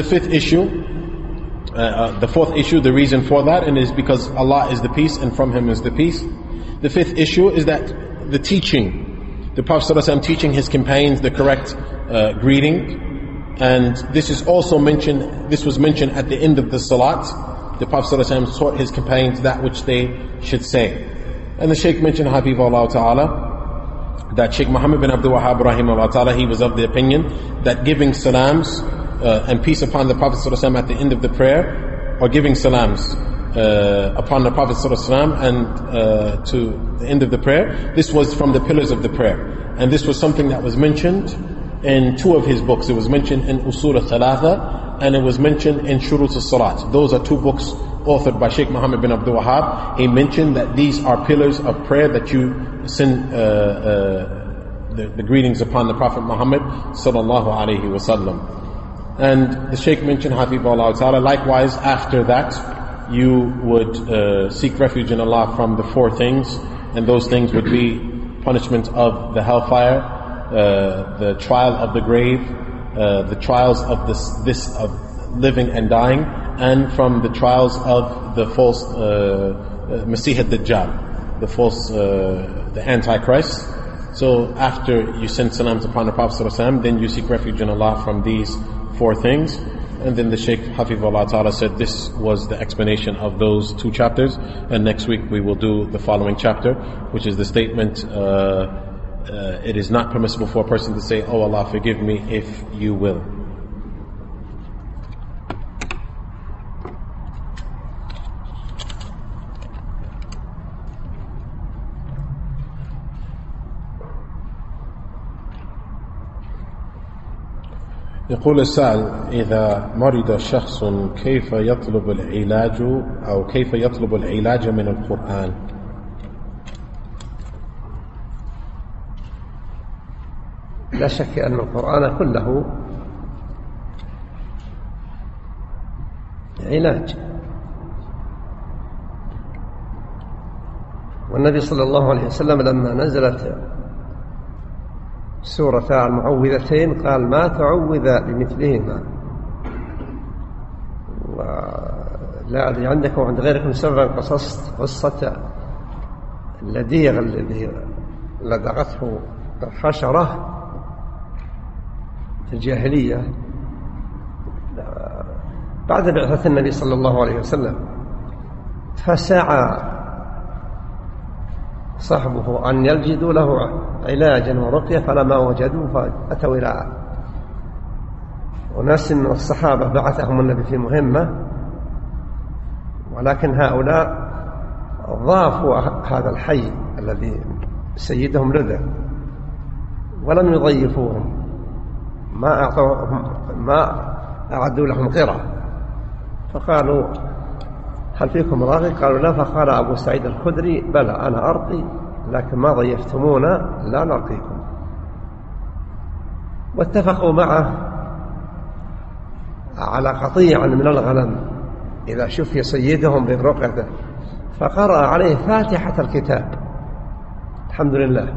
fourth issue, the reason for that, and is because Allah is the peace and from Him is the peace. The fifth issue is that the teaching, the Prophet ﷺ teaching his companions the correct greeting, and this is also mentioned. This was mentioned at the end of the salat. The Prophet ﷺ taught his companions that which they should say. And the Shaykh mentioned, Habibullah Ta'ala, that Shaykh Muhammad bin Abdul Wahhab Rahimahullah Ta'ala, he was of the opinion that giving salams and peace upon the Prophet ﷺ at the end of the prayer, or giving salams upon the Prophet ﷺ and to the end of the prayer, this was from the pillars of the prayer. And this was something that was mentioned in two of his books. It was mentioned in Usul al-Thalatha, and it was mentioned in Shurut al-Salat. Those are two books authored by Shaykh Muhammad bin Abdul Wahhab. He mentioned that these are pillars of prayer, that you send the greetings upon the Prophet Muhammad sallallahu alaihi wasallam. And the Shaykh mentioned, Habibullah Ta'ala, likewise after that you would seek refuge in Allah from the four things, and those things would be punishment of the hellfire, the trial of the grave, the trials of this of living and dying, and from the trials of the false Masih ad-Dajjal, the false the Antichrist. So after you send salams upon the Prophet ﷺ, then you seek refuge in Allah from these four things. And then the Shaykh Hafizullah Ta'ala said this was the explanation of those two chapters, and next week we will do the following chapter, which is the statement, it is not permissible for a person to say, oh Allah forgive me if you will. يقول السائل: إذا مرض شخص كيف يطلب العلاج أو كيف يطلب العلاج من القرآن؟ لا شك أن القرآن كله علاج، والنبي صلى الله عليه وسلم لما نزلت سورة المعوذتين قال ما تعوذ بمثلهما. ولا أدري عندكم وعند غيركم سببا قصصت قصة اللديغ الذي لدغته الحشرة في الجاهلية بعد بعثة النبي صلى الله عليه وسلم، فسعى صحبه أن يجدوا له علاجا ورقية فلما وجدوا فأتوا إلى وناس من الصحابة بعثهم النبي في مهمة، ولكن هؤلاء ضافوا هذا الحي الذي سيدهم لدى ولم يضيفوهم، ما أعدوا لهم قرى، فقالوا هل فيكم راقي؟ قالوا لا. فقال أبو سعيد الخدري بلى أنا أرقي، لكن ما ضيفتمونا لا نرقيكم. واتفقوا معه على قطيع من الغنم إذا شفي سيدهم بالرقية، فقرأ عليه فاتحة الكتاب الحمد لله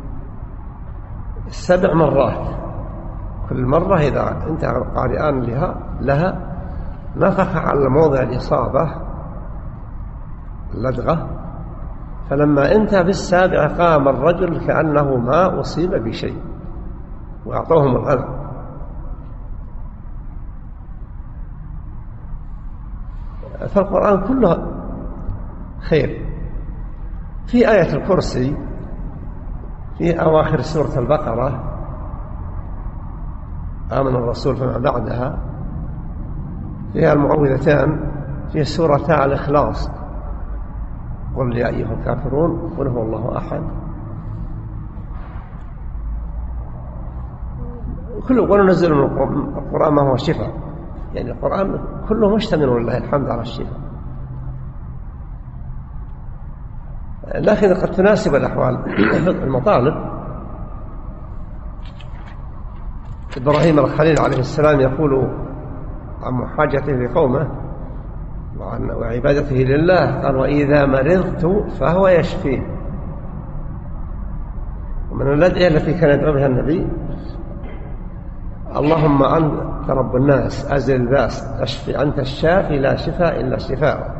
7 مرات، كل مرة إذا أنت قارئان لها نفخ على موضع الإصابة اللدغة، فلما انتهى بالسابع قام الرجل كأنه ما أصيب بشيء وأعطوهم الغنم. فالقرآن كله خير. في آية الكرسي في أواخر سورة البقرة آمن الرسول فما بعدها فيها المعوذتان في سورة الإخلاص قل يا أيها الكافرون قل هو الله أحد. كله قالوا نزل من القرآن ما هو شفاء، يعني القرآن كله مشتمل ولله الحمد على الشفاء، لكن قد تناسب الأحوال المطالب. إبراهيم الخليل عليه السلام يقول عن محاجته لقومه وعبادته لله قال وإذا مرضت فهو يشفيه. ومن الأدعية التي كان يدعو بها النبي اللهم أنت رب الناس أزل الباس اشفي أنت الشافي لا شفاء إلا شفاءك.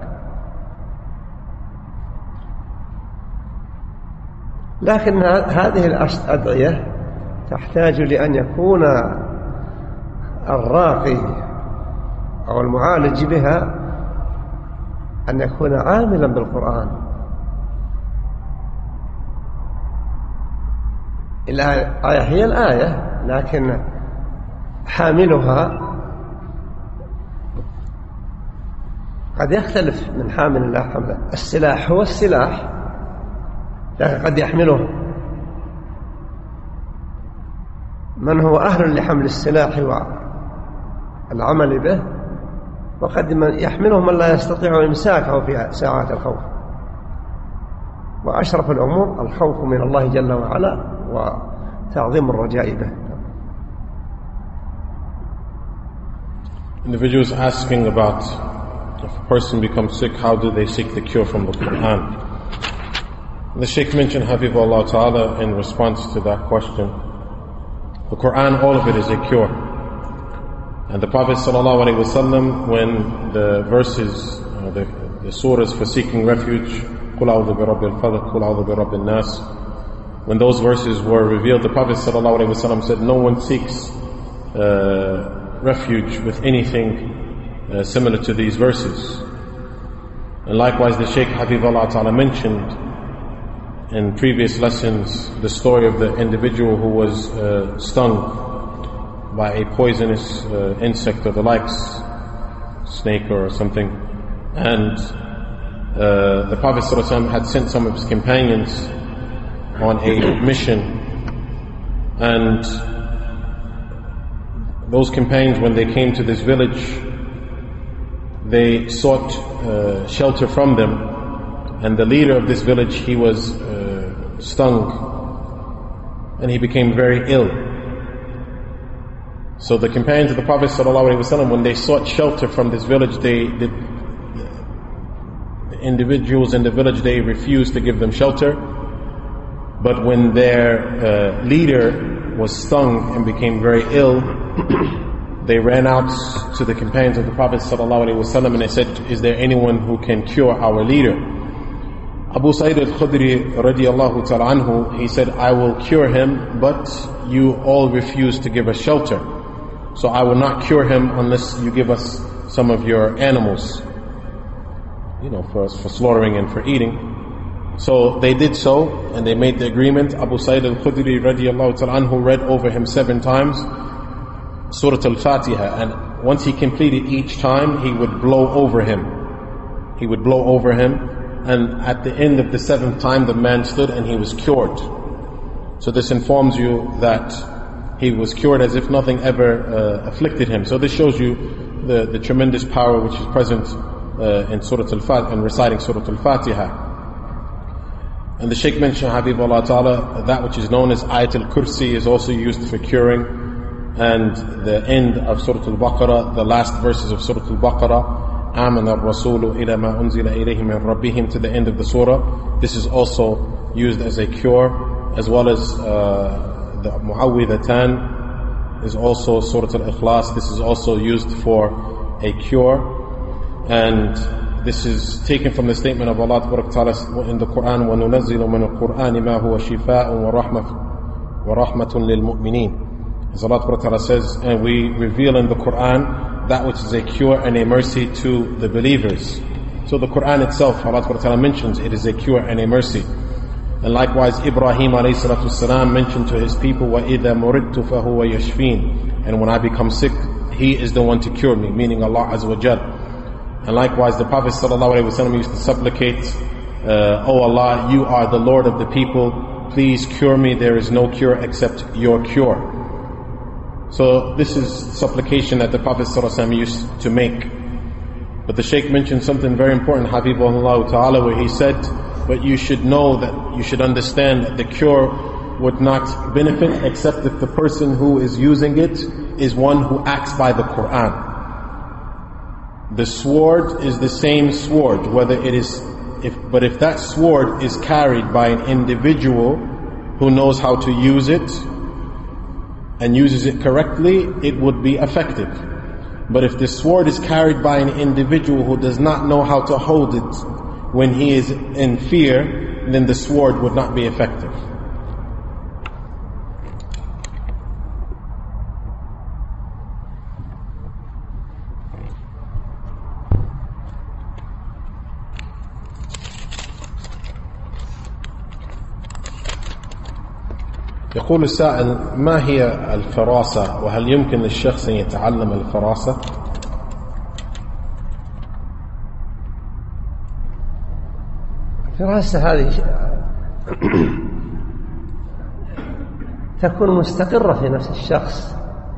لكن هذه الأدعية تحتاج لأن يكون الراقي أو المعالج بها أن يكون عاملا بالقرآن. الآية هي الآية لكن حاملها قد يختلف من حامل إلى حامل. السلاح هو السلاح لكن قد يحمله من هو أهل لحمل السلاح والعمل به، وقد يحمله من لا يستطيع إمساكه في ساعات الخوف. وأشرف الأمور الخوف من الله جل وعلا وتعظيم الرجاء به. Individuals asking about if a person becomes sick, how do they seek the cure from the Quran? The Shaykh mentioned Habibullah Ta'ala in response to that question. The Quran, all of it is a cure. And the Prophet ﷺ, when the verses, the surahs for seeking refuge, قُلْ أَعُوذُ بِرَبِّ الْفَلَقِ قُلْ أَعُوذُ بِرَبِّ النَّاسِ, when those verses were revealed, the Prophet ﷺ said, no one seeks refuge with anything similar to these verses. And likewise the Shaykh Habibullah Ta'ala mentioned in previous lessons the story of the individual who was stung by a poisonous insect or the likes, snake or something, and the Prophet ﷺ had sent some of his companions on a mission, and those companions, when they came to this village, they sought shelter from them, and the leader of this village, he was stung and he became very ill. So the companions of the Prophet ﷺ, when they sought shelter from this village, the individuals in the village, they refused to give them shelter. But when their leader was stung and became very ill, they ran out to the companions of the Prophet ﷺ and they said, is there anyone who can cure our leader? Abu Sa'id al-Khudri radiyallahu ta'ala anhu, he said, I will cure him, but you all refuse to give us shelter. So I will not cure him unless you give us some of your animals, for slaughtering and for eating. So they did so, and they made the agreement. Abu Sa'id al-Khudri radiyallahu ta'ala anhu read over him 7 times Surah Al-Fatiha, and once he completed each time, he would blow over him. He would blow over him, and at the end of the 7th time, the man stood and he was cured. So this informs you that he was cured as if nothing ever afflicted him. So this shows you the tremendous power which is present in Surah Al-Fatiha and reciting Surah Al-Fatiha. And the Shaykh mentioned, Habibullah Ta'ala, that which is known as Ayat al-Kursi is also used for curing. And the end of Surah Al-Baqarah, the last verses of Surah Al-Baqarah, آمن الرسول إلى ما أنزل إليه من ربهم, to the end of the surah. This is also used as a cure, as well as the Mu'awwidhatan is also Surah Al-Ikhlas. This is also used for a cure, and this is taken from the statement of Allah Ta'ala in the Quran, وَنُنَزِّلُ مِنَ الْقُرْآنِ مَا هُوَ شِفَاءٌ وَرَحْمَةٌ لِلْمُؤْمِنِينَ. As Allah Ta'ala says, and we reveal in the Quran that which is a cure and a mercy to the believers. So the Quran itself, Allah Ta'ala mentions, it is a cure and a mercy. And likewise, Ibrahim alayhi salatu wasalam mentioned to his people, وَإِذَا مُرِدْتُ فَهُوَ يَشْفِينَ. And when I become sick, He is the one to cure me, meaning Allah Azza wa Jal. And likewise, the Prophet sallallahu alayhi wasallam used to supplicate, "O Allah, you are the Lord of the people, please cure me, there is no cure except your cure." So this is supplication that the Prophet ﷺ used to make. But the Shaykh mentioned something very important, Habibullah Ta'ala, where he said, but you should know that, you should understand that the cure would not benefit except if the person who is using it is one who acts by the Quran. The sword is the same sword, whether it is, but if that sword is carried by an individual who knows how to use it, and uses it correctly, it would be effective. But if the sword is carried by an individual who does not know how to hold it when he is in fear, then the sword would not be effective. يقول السائل: ما هي الفراسة؟ وهل يمكن للشخص أن يتعلم الفراسة؟ الفراسة هذه تكون مستقرة في نفس الشخص،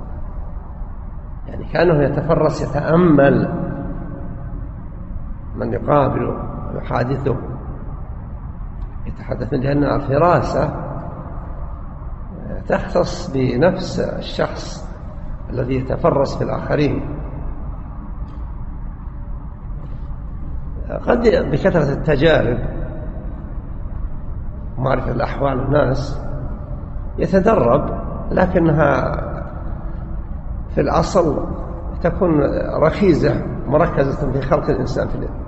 يعني كأنه يتفرس، يتأمل من يقابله ويحادثه، يتحدث، لأن الفراسة تختص بنفس الشخص الذي يتفرس في الآخرين. قد بكثرة التجارب ومعرفة الأحوال الناس يتدرب، لكنها في الأصل تكون ركيزة مركزة في خلق الإنسان في الإنسان.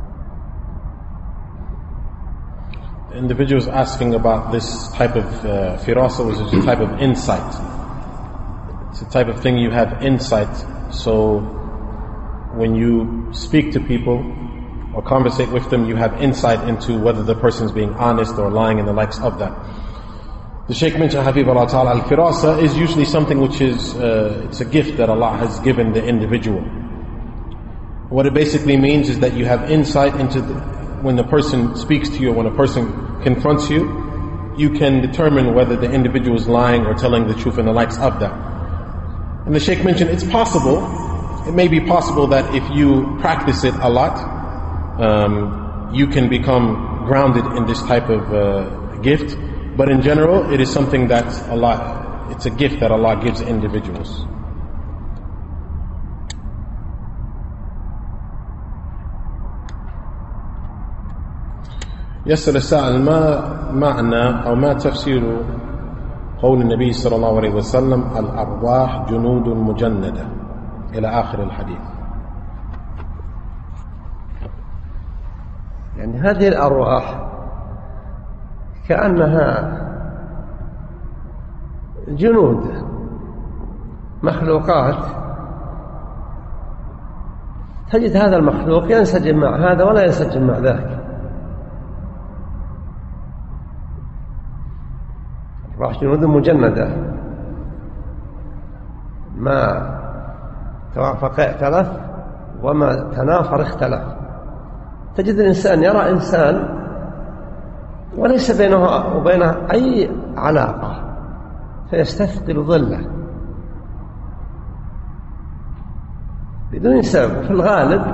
The individual is asking about this type of firasa, which is a type of insight. It's a type of thing you have insight. So when you speak to people or conversate with them, you have insight into whether the person is being honest or lying and the likes of that. The Shaykh mentioned, Habibullah Ta'ala, al-firasa is usually something which is, it's a gift that Allah has given the individual. What it basically means is that you have insight into when the person speaks to you, or when a person confronts you, you can determine whether the individual is lying or telling the truth and the likes of that. And the Shaykh mentioned it's possible, it may be possible that if you practice it a lot, you can become grounded in this type of gift. But in general, it is something that Allah, it's a gift that Allah gives individuals. يسأل السائل: ما معنى أو ما تفسير قول النبي صلى الله عليه وسلم الأرواح جنود مجندة إلى آخر الحديث؟ يعني هذه الأرواح كأنها جنود مخلوقات، تجد هذا المخلوق ينسجم مع هذا ولا ينسجم مع ذاك. الأرواح جنود مجندة، ما توافق ائتلف وما تنافر اختلف. تجد الإنسان يرى إنسان وليس بينه وبينه أي علاقة فيستثقل ظله بدون سبب. في الغالب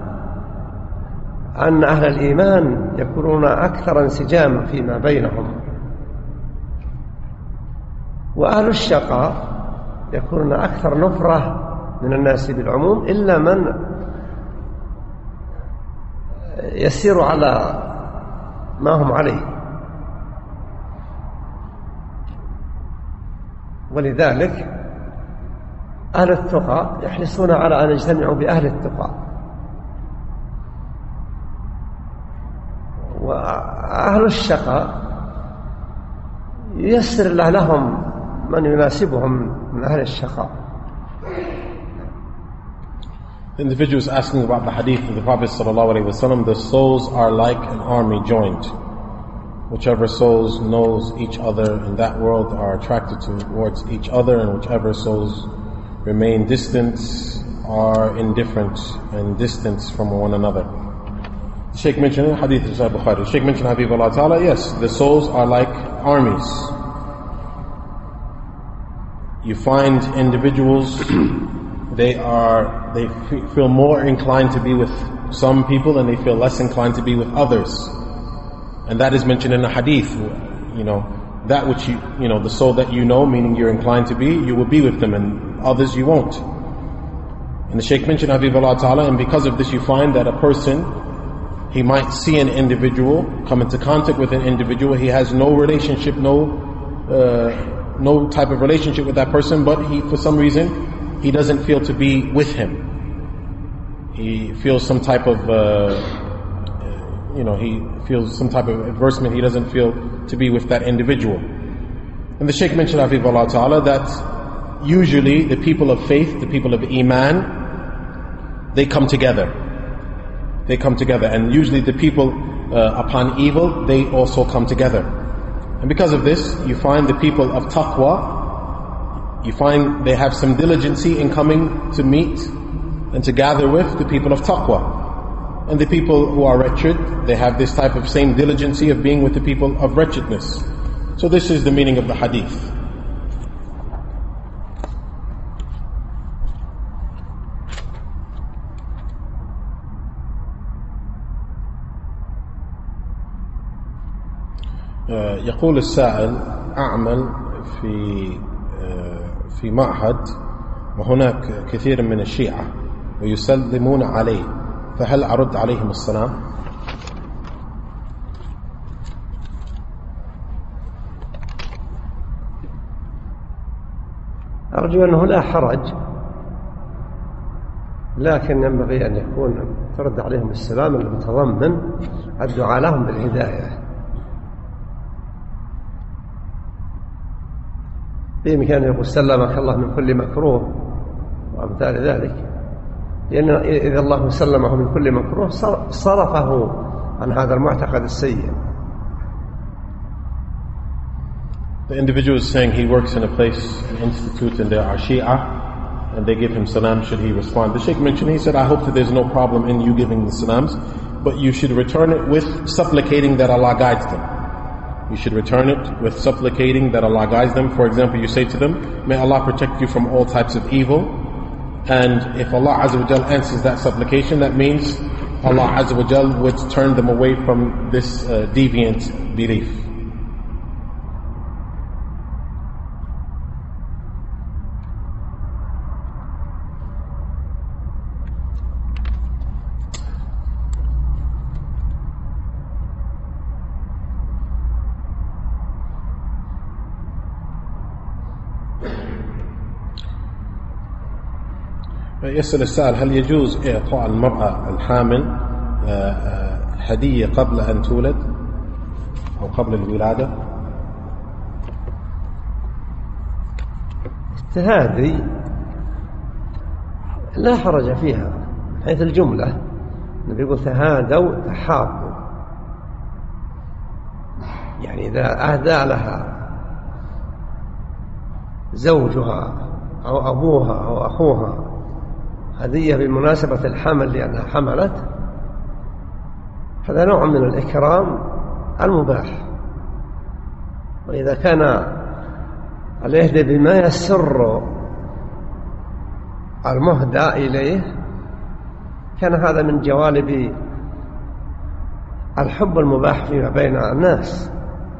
أن أهل الإيمان يكونون أكثر انسجاما فيما بينهم، وأهل الشقاء يكونون أكثر نفرة من الناس بالعموم، إلا من يسير على ما هم عليه. ولذلك أهل التقى يحرصون على أن يجتمعوا بأهل التقى، وأهل الشقاء ييسر الله لهم من يناسبهم من أهل الشقاء. The individual is asking about the hadith of the Prophet sallallahu alaihi wasallam. The souls are like an army joined. whichever souls knows each other in that world are attracted towards each other, and whichever souls remain distant are indifferent and distant from one another. The Shaykh mentioned in Hadith of Sahih Bukhari, the Shaykh mentioned Habibullah Ta'ala, yes, the souls are like armies. You find individuals, they feel more inclined to be with some people and they feel less inclined to be with others. And that is mentioned in the Hadith. That which the soul that meaning you're inclined to be, you will be with them, and others you won't. And the Shaykh mentioned Habibullah Ta'ala, and because of this you find that a person, he might see an individual, come into contact with an individual, he has no relationship, no type of relationship with that person, but for some reason, he doesn't feel to be with him. He feels some type of, he feels some type of advertisement, he doesn't feel to be with that individual. And the Shaykh mentioned, Hafizahullah Ta'ala, that usually the people of faith, the people of Iman, they come together. They come together. And usually the people upon evil, they also come together. And because of this, you find the people of taqwa, you find they have some diligency in coming to meet and to gather with the people of taqwa. And the people who are wretched, they have this type of same diligency of being with the people of wretchedness. So this is the meaning of the hadith. يقول السائل: أعمل في معهد وهناك كثير من الشيعة ويسلمون علي، فهل أرد عليهم السلام؟ أرجو أنه لا حرج، لكن ينبغي أن يكون ترد عليهم السلام المتضمن الدعاء لهم بالهداية. بإمكانه يقول سلمك الله من كل مكروه وأمثال ذلك، لأن إذا الله سلمه من كل مكروه صرفه عن هذا المعتقد السيء. The individual is saying he works in a place, an institute, and there are Shia, and they give him salam. Should he respond? The Shaykh mentioned, he said, I hope that there's no problem in you giving the salams, but you should return it with supplicating that Allah guides them. You should return it with supplicating that Allah guides them. For example, you say to them, may Allah protect you from all types of evil. And if Allah Azza wa Jal answers that supplication, that means Allah Azza wa Jal would turn them away from this deviant belief. يسأل السائل: هل يجوز إعطاء المرأة الحامل هدية قبل أن تولد أو قبل الولادة؟ هذه لا حرج فيها من حيث الجملة. النبي يقول تهادوا تحابوا، يعني إذا أهدى لها زوجها أو أبوها أو أخوها هدية بمناسبة الحمل لأنها حملت، هذا نوع من الإكرام المباح. وإذا كان اليهدي بما يسر المهدى إليه كان هذا من جوانب الحب المباح فيما بين الناس.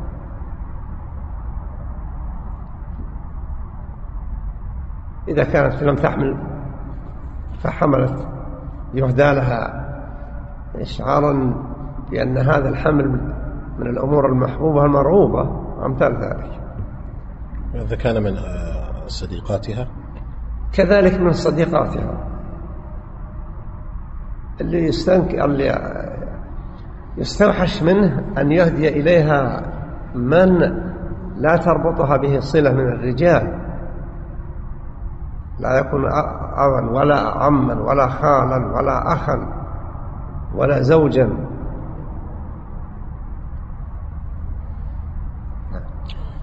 إذا كانت لم تحمل فحملت يهدى لها إشعارا بأن هذا الحمل من الأمور المحبوبة المرغوبة وأمثال ذلك. إذا كان من صديقاتها كذلك من صديقاتها اللي يستوحش منه أن يهدي إليها من لا تربطها به صلة من الرجال، لا يكون أبا ولا عما ولا خالا ولا أخا ولا زوجا،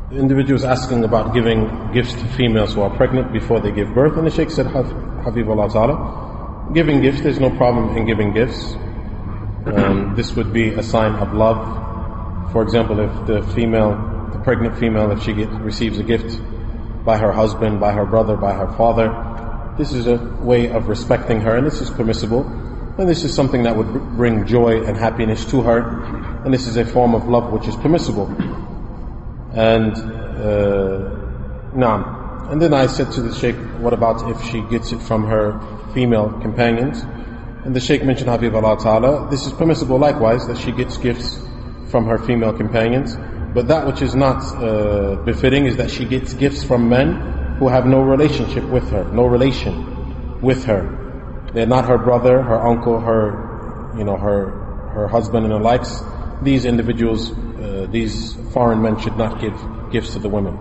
The individual is asking about giving gifts to females who are pregnant before they give birth, and the Shaykh said, Habibullah Ta'ala, giving gifts, there's no problem in giving gifts. This would be a sign of love. For example, if the pregnant female, if she receives a gift by her husband, by her brother, by her father, this is a way of respecting her, and this is permissible, and this is something that would bring joy and happiness to her, and this is a form of love which is permissible. And and then I said to the Shaykh, what about if she gets it from her female companions? And the Shaykh mentioned, Habibullah Ta'ala, this is permissible likewise, that she gets gifts from her female companions, but that which is not befitting is that she gets gifts from men who have no relationship with her, no relation with her. They're not her brother, her uncle, her husband and the likes. These individuals, these foreign men should not give gifts to the women.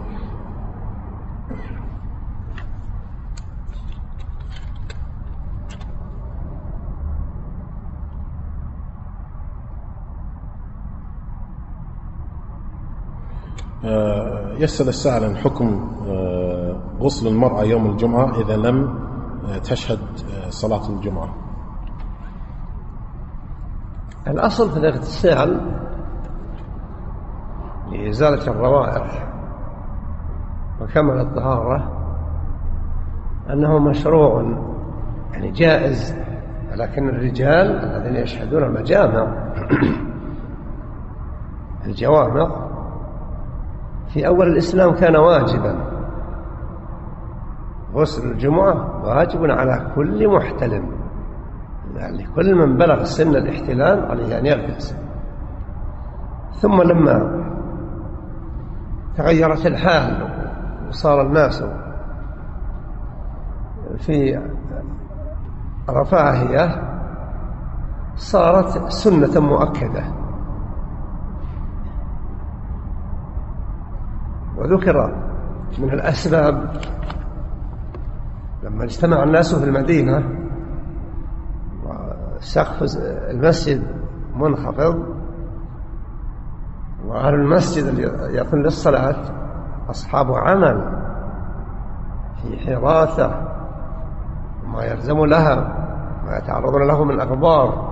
يسأل السائل عن حكم غسل المرأة يوم الجمعة إذا لم تشهد صلاة الجمعة. الأصل في الاغتسال لإزالة الروائح وكمل الطهارة أنه مشروع، يعني جائز، ولكن الرجال الذين يشهدون المجامع الجوامع في أول الإسلام كان واجبا. غسل الجمعة واجب على كل محتلم، يعني كل من بلغ سن الاحتلال عليه أن يغتسل. ثم لما تغيرت الحال وصار الناس في رفاهية صارت سنة مؤكدة. وذكر من الأسباب لما اجتمع الناس في المدينة وسقف المسجد منخفض وأهل المسجد اللي يقوم للصلاة أصحاب عمل في حراثة وما يلزم لها ما يتعرضون له من أخبار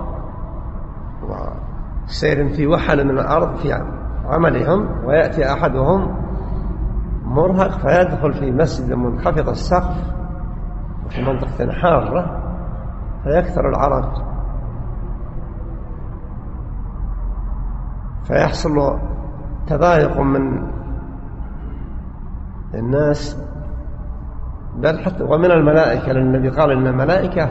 وسير في وحل من الأرض في عملهم، ويأتي أحدهم مرهق فيدخل في مسجد منخفض السقف وفي منطقة حارة فيكثر العرق، فيحصل تضايق من الناس، بل حتى ومن الملائكة، لأن النبي قال إن الملائكة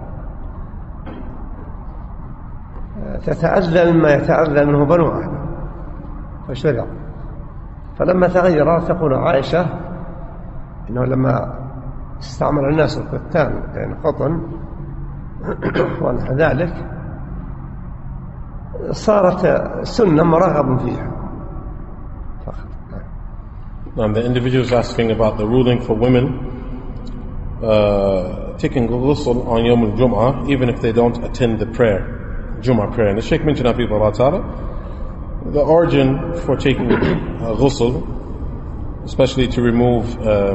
تتأذى مما يتأذى منه بنو آدم فشرع. فلما تغير تقول عائشة إنه لما استعمل الناس الكتان يعني قطن ونحو ذلك صارت سنة مرغب فيها. The individual is asking about the ruling for women taking ghusl on Yawm al-Jum'ah even if they don't attend the prayer, Jum'ah prayer. And the Shaykh mentioned, Habibullah Ta'ala, the origin for taking ghusl, especially to remove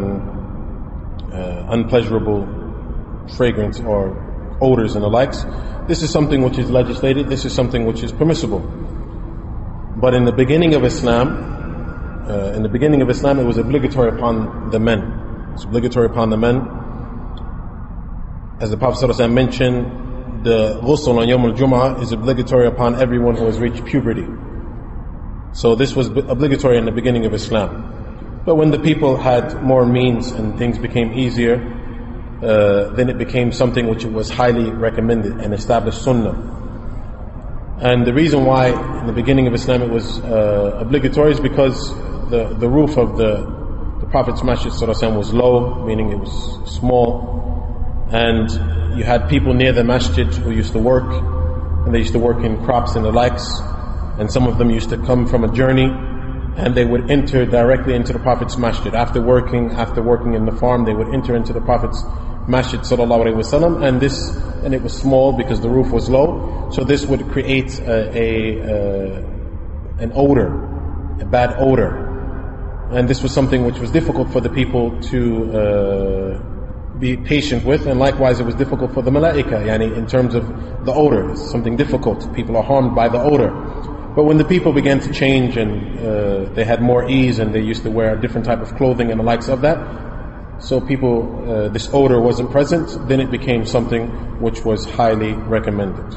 unpleasurable fragrance or odors and the likes, this is something which is legislated, this is something which is permissible. But in the beginning of Islam, it was obligatory upon the men. It's obligatory upon the men. As the Prophet ﷺ mentioned, the ghusl on Yawm al-Jum'ah is obligatory upon everyone who has reached puberty. So this was obligatory in the beginning of Islam. But when the people had more means and things became easier, then it became something which was highly recommended and established sunnah. And the reason why in the beginning of Islam it was obligatory is because the roof of the Prophet's Masjid was low, meaning it was small, and you had people near the Masjid who used to work, and they used to work in crops and the likes, and some of them used to come from a journey, and they would enter directly into the Prophet's Masjid. After working in the farm, they would enter into the Prophet's Masjid sallallahu alaihi wasallam, and it was small because the roof was low, so this would create an odor, a bad odor. And this was something which was difficult for the people to be patient with, and likewise it was difficult for the malaika, yani in terms of the odor. It's something difficult. People are harmed by the odor. But when the people began to change and they had more ease and they used to wear a different type of clothing and the likes of that, so people, this odor wasn't present, then it became something which was highly recommended.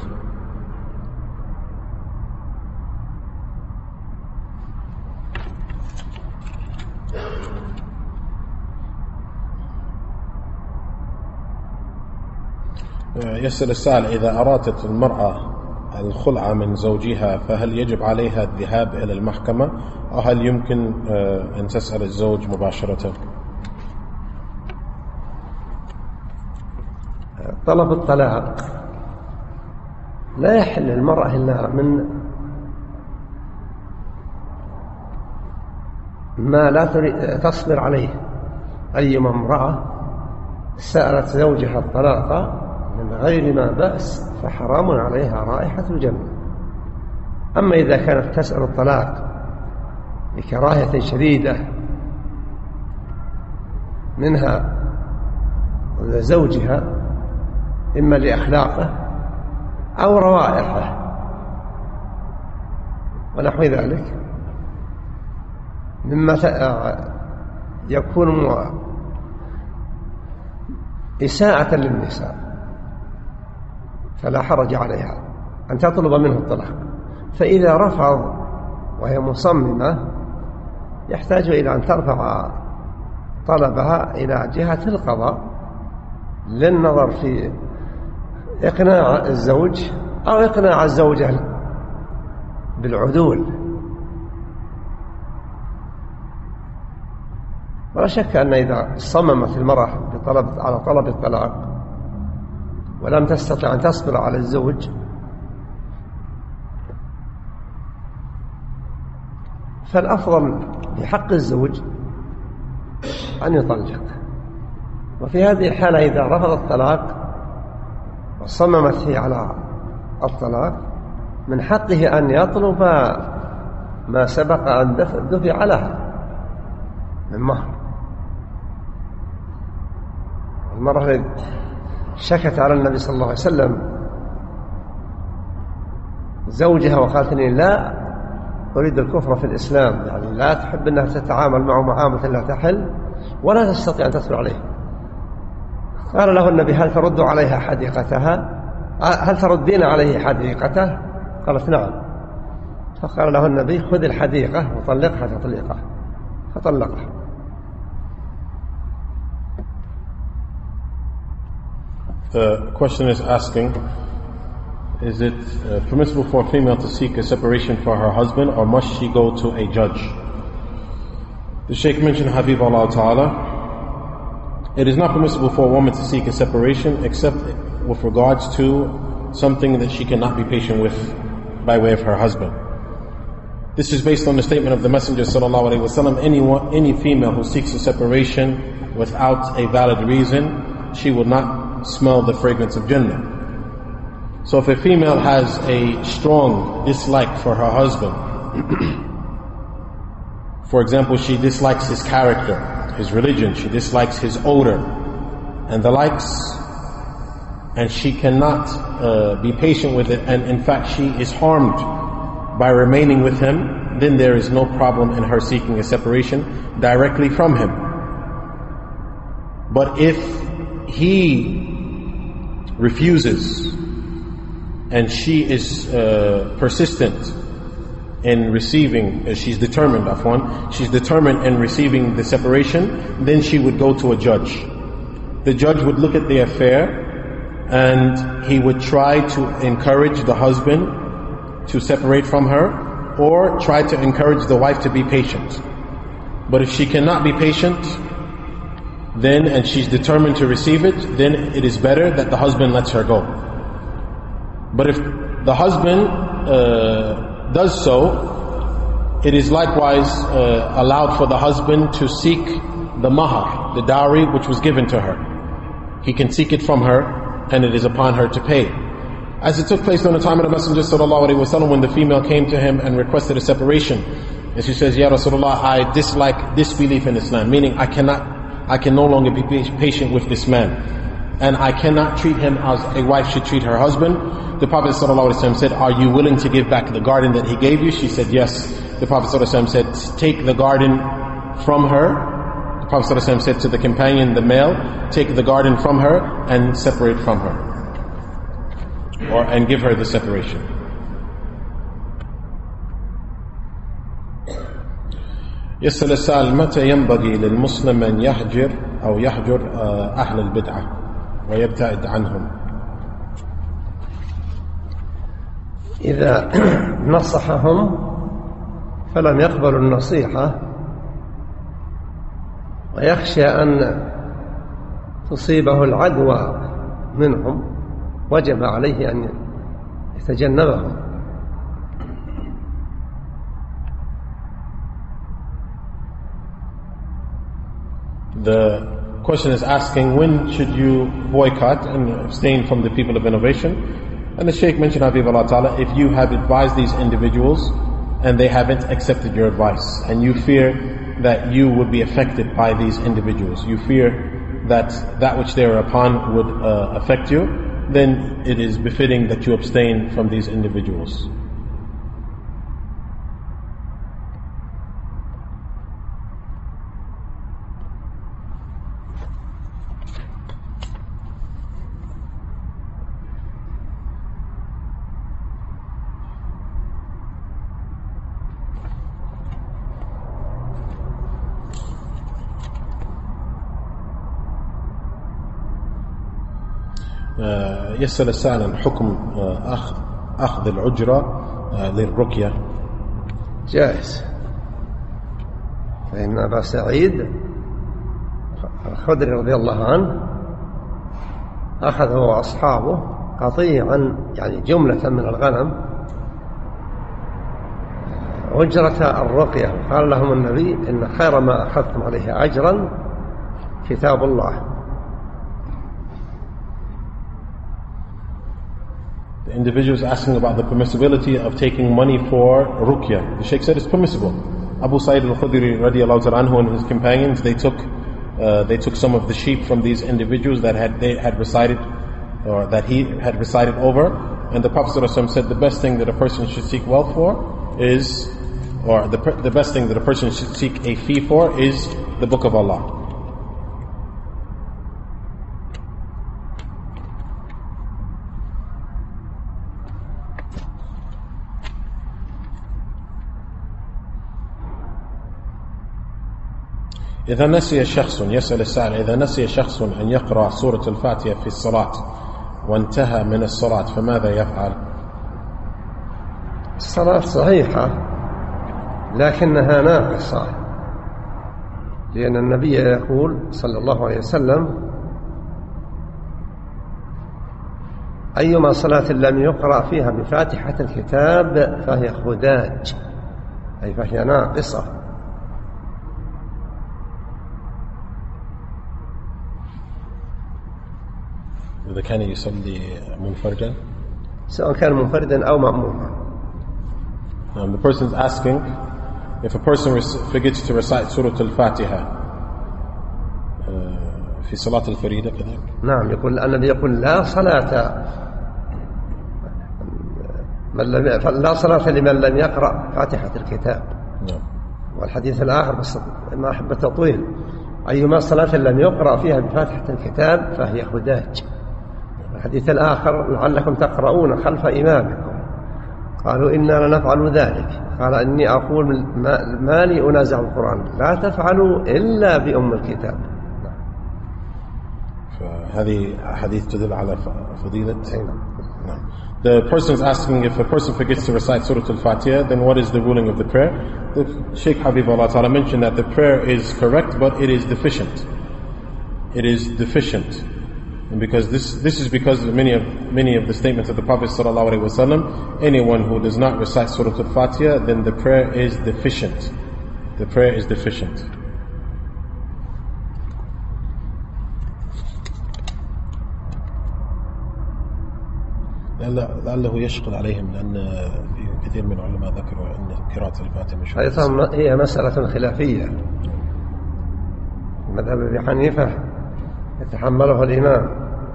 يسأل السائل: إذا أرادت المرأة الخلع من زوجها فهل يجب عليها الذهاب إلى المحكمة أو هل يمكن أن تسأل الزوج مباشرة؟ طلب الطلاق لا يحل للمرأة إلا من ما لا تصبر عليه. أيما امرأة سألت زوجها الطلاق من غير ما بأس فحرام عليها رائحة الجنة. أما إذا كانت تسأل الطلاق بكراهية شديدة منها زوجها إما لأخلاقه أو روائحه ونحو ذلك مما يكون إساءة للنساء، فلا حرج عليها أن تطلب منه الطلاق. فإذا رفض وهي مصممة يحتاج إلى أن ترفع طلبها إلى جهة القضاء للنظر في إقناع الزوج أو إقناع الزوجة بالعدول. ولا شك أن إذا صممت المرأة على طلب الطلاق ولم تستطع أن تصبر على الزوج فالأفضل بحق الزوج أن يطلق. وفي هذه الحالة إذا رفض الطلاق وصممت فيه على الطلاق من حقه أن يطلب ما سبق أن دفع لها من مهر. المرأة شكت على النبي صلى الله عليه وسلم زوجها وقالت إني لا أريد الكفر في الإسلام، يعني لا تحب أنها تتعامل معه معاملة لا تحل ولا تستطيع أن تصبر عليه. قال له النبي: هل ترد عليها حديقتها؟ هل تردين عليه حديقته؟ قالت: نعم. فقال له النبي: خذ الحديقة وطلقها تطليقة، فطلقها. The question is asking, is it permissible for a female to seek a separation for her husband, or must she go to a judge? The Shaykh mentioned, Habibullah Ta'ala, it is not permissible for a woman to seek a separation except with regards to something that she cannot be patient with by way of her husband. This is based on the statement of the Messenger sallallahu alaihi wasallam: any female who seeks a separation without a valid reason, she will not smell the fragrance of Jannah. So if a female has a strong dislike for her husband, for example, she dislikes his character, his religion, she dislikes his odor and the likes, and she cannot be patient with it, and in fact she is harmed by remaining with him, then there is no problem in her seeking a separation directly from him. But if he refuses and she is persistent in receiving, she's determined in receiving the separation, then she would go to a judge. The judge would look at the affair and he would try to encourage the husband to separate from her, or try to encourage the wife to be patient. But if she cannot be patient, then, and she's determined to receive it, then it is better that the husband lets her go. But if the husband does so, it is likewise allowed for the husband to seek the mahar, the dowry which was given to her. He can seek it from her, and it is upon her to pay. As it took place during the time of the Messenger sallallahu alaihi wasallam, when the female came to him and requested a separation, And she says, Ya Rasulullah, I dislike disbelief in Islam, meaning I can no longer be patient with this man. And I cannot treat him as a wife should treat her husband. The Prophet ﷺ said, are you willing to give back the garden that he gave you? She said, yes. The Prophet ﷺ said, take the garden from her. The Prophet ﷺ said to the companion, the male, take the garden from her and separate from her. And give her the separation. يسأل السائل متى ينبغي للمسلم أن يهجر أو يهجر أهل البدعة ويبتعد عنهم؟ إذا نصحهم فلم يقبلوا النصيحة ويخشى أن تصيبه العدوى منهم وجب عليه أن يتجنبهم. The question is asking, when should you boycott and abstain from the people of innovation? And the Shaykh mentioned, Habibullah Ta'ala, if you have advised these individuals and they haven't accepted your advice, and you fear that you would be affected by these individuals, you fear that which they are upon would affect you, then it is befitting that you abstain from these individuals. يسأل السائل عن حكم أخذ الأجرة للرقية. جائز، فإن أبا سعيد الخدري رضي الله عنه أخذ هو وأصحابه قطيعا، يعني جملة من الغنم، أجرة الرقية، وقال لهم النبي إن خير ما أخذتم عليه أجرا كتاب الله. The individual is asking about the permissibility of taking money for ruqya. The Shaykh said it's permissible. Abu Sa'id al-Khudri radiyallahu anhu and his companions, they took some of the sheep from these individuals that they had recited, or that he had recited over, and the Prophet ﷺ said the best thing that a person should seek wealth for is, or the best thing that a person should seek a fee for is the Book of Allah. إذا نسي شخص، يسأل السائل، إذا نسي شخص أن يقرأ سورة الفاتحة في الصلاة وانتهى من الصلاة فماذا يفعل؟ الصلاة صحيحة لكنها ناقصة، لأن النبي يقول صلى الله عليه وسلم أيما صلاة لم يقرأ فيها بفاتحة الكتاب فهي خداج، أي فهي ناقصة. إذا كان يصلي منفردا، سواء كان منفردا أو مأموما. The person is asking, if a person forgets to recite Surah Al-Fatiha في صلاة الفريضة كذلك. نعم، يقول النبي يقول لا صلاة لمن لم يقرأ فاتحة الكتاب. نعم. والحديث الآخر بس ما أحب التطويل، أيما صلاة لم يقرأ فيها بفاتحة الكتاب فهي خداج. الحديث الآخر لعلكم تقرؤون خلف إمامكم، قالوا إنا لنفعل ذلك، قال إني أقول ما لي أنازع القرآن، لا تفعلوا إلا بأم الكتاب. فهذه حديث تدل على فضيلة. نعم. The person is asking, if a person forgets to recite Surah Al-Fatiha, then what is the ruling of the prayer? The Shaykh Habibullah Ta'ala mentioned that the prayer is correct, but it is deficient. It is deficient. And because this is because of many of the statements of the Prophet sallallahu alaihi wasallam, anyone who does not recite Surah Al-Fatiha, then the prayer is deficient. The prayer is deficient. لعله يشغل عليهم، لأن في كثير من العلماء ذكروا أن قراءة الفاتحة مش هي مسألة خلافية. مذهب أبي حنيفة يتحمله الإمام،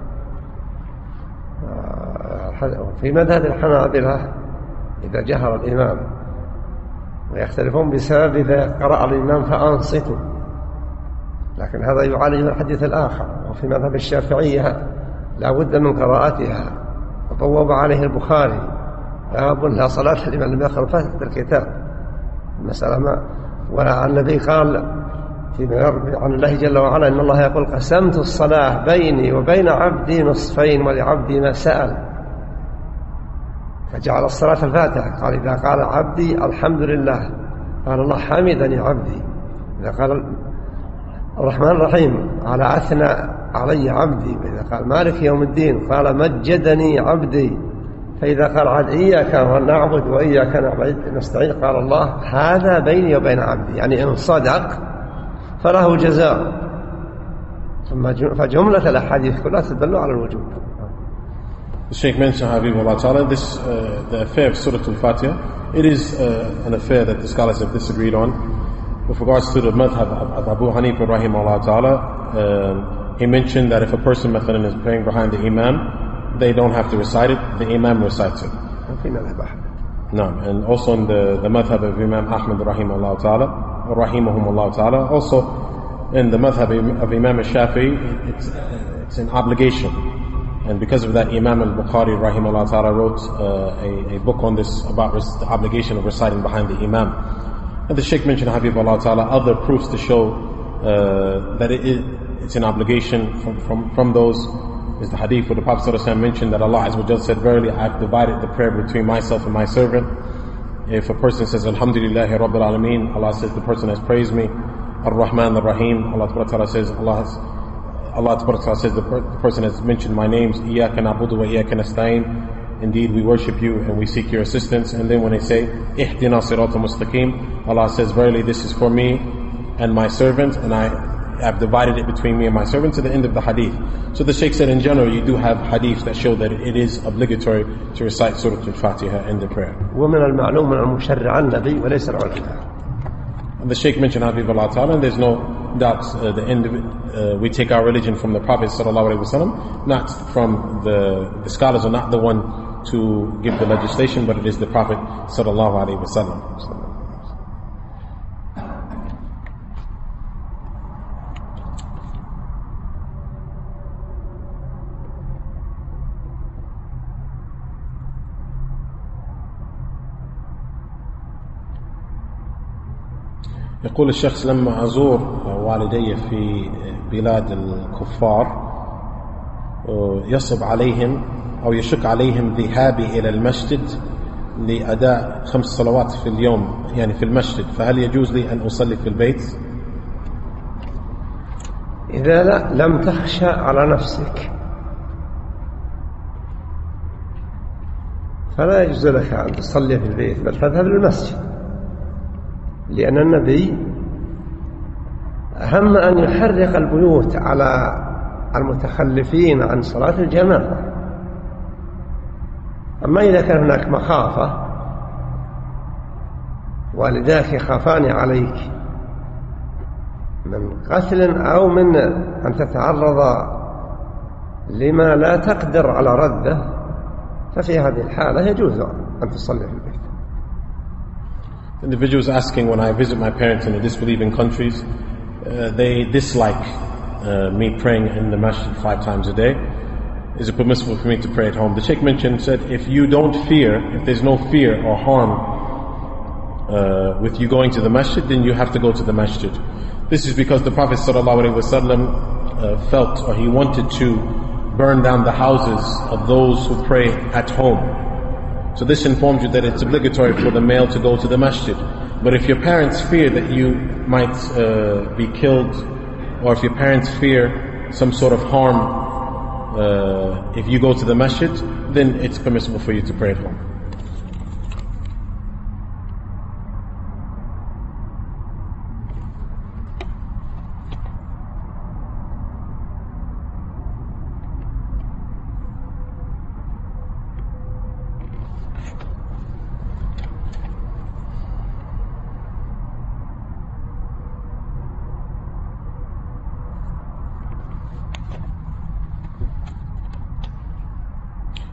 في مذهب الحنابلة إذا جهر الإمام، ويختلفون بسبب إذا قرأ الإمام فأنصتوا، لكن هذا يعالج الحديث الآخر. وفي مذهب الشافعية لا بد من قراءتها، وبوب عليه البخاري باب لا صلاة لمن لم يقرأ فاتحة الكتاب. المسألة ما، والنبي قال عن الله جل وعلا إن الله يقول قسمت الصلاة بيني وبين عبدي نصفين ولعبدي ما سأل، فجعل الصلاة الفاتحة. قال إذا قال عبدي الحمد لله قال الله حمدني عبدي. إذا قال الرحمن الرحيم قال أثنى علي عبدي. وإذا قال مالك يوم الدين قال مجدني عبدي. فإذا قال إياك نعبد وإياك نستعين قال الله هذا بيني وبين عبدي، يعني إن صدق فله جزاء. فجملة الأحاديث كلها تدل على الوجوب. The Shaykh mentioned, Habibullah Ta'ala, the affair of Surah Al-Fatiha, it is an affair that the scholars have disagreed on. With regards to the madhab of Abu Hanifa Rahimahullah Ta'ala, he mentioned that if a person is praying behind the Imam, they don't have to recite it, the Imam recites it. No, and also in the madhab of Imam Ahmad Rahimahullah Ta'ala, Rahimahumullah Ta'ala, also in the madhab of Imam Shafi'i, it's an obligation. And because of that, Imam al-Bukhari Rahimahullah Ta'ala wrote a book on this, about the obligation of reciting behind the Imam. And the Shaykh mentioned, Habibullah Ta'ala, other proofs to show that it's an obligation. From those is the hadith where the Prophet ﷺ mentioned that Allah Azza wa Jalla said, verily I have divided the prayer between myself and my servant. If a person says Alhamdulillahi Rabbil Alameen, Allah says the person has praised me. Ar-Rahman Ar-Rahim, Allah Ta'ala says the person has mentioned my names, Iyaka na'budu wa iyaka nasta'in, indeed we worship you and we seek your assistance. And then when they say Ihdina siratal mustaqim, Allah says verily this is for me and my servant, and I have divided it between me and my servant, to the end of the hadith. So the Shaykh said in general you do have hadiths that show that it is obligatory to recite Surah Al-Fatiha in the prayer. ومن المعلوم من المشرع النبي وليس العلماء. And the Shaykh mentioned Habibullah Ta'ala, and there's no doubt the end of it, we take our religion from the Prophet Sallallahu Alaihi Wasallam, not from the scholars are not the one to give the legislation, but it is the Prophet Sallallahu Alaihi Wasallam. يقول الشخص لما أزور والدي في بلاد الكفار يصعب عليهم أو يشق عليهم ذهابي إلى المسجد لأداء 5 صلوات في اليوم يعني في المسجد، فهل يجوز لي أن أصلي في البيت؟ إذا لم تخشى على نفسك فلا يجوز لك أن تصلي في البيت، بل تذهب للمسجد، لأن النبي أهم أن يحرق البيوت على المتخلفين عن صلاة الجماعة. أما إذا كان هناك مخافة والداك يخافان عليك من قتل أو من أن تتعرض لما لا تقدر على رده، ففي هذه الحالة يجوز أن تصلي في البيت. Individuals asking, when I visit my parents in the disbelieving countries, they dislike me praying in the masjid 5 times a day. Is it permissible for me to pray at home? The Shaykh said, if you don't fear, if there's no fear or harm with you going to the masjid, then you have to go to the masjid. This is because the Prophet ﷺ felt, or he wanted to burn down the houses of those who pray at home. So this informs you that it's obligatory for the male to go to the masjid. But if your parents fear that you might be killed, or if your parents fear some sort of harm if you go to the masjid, then it's permissible for you to pray at home.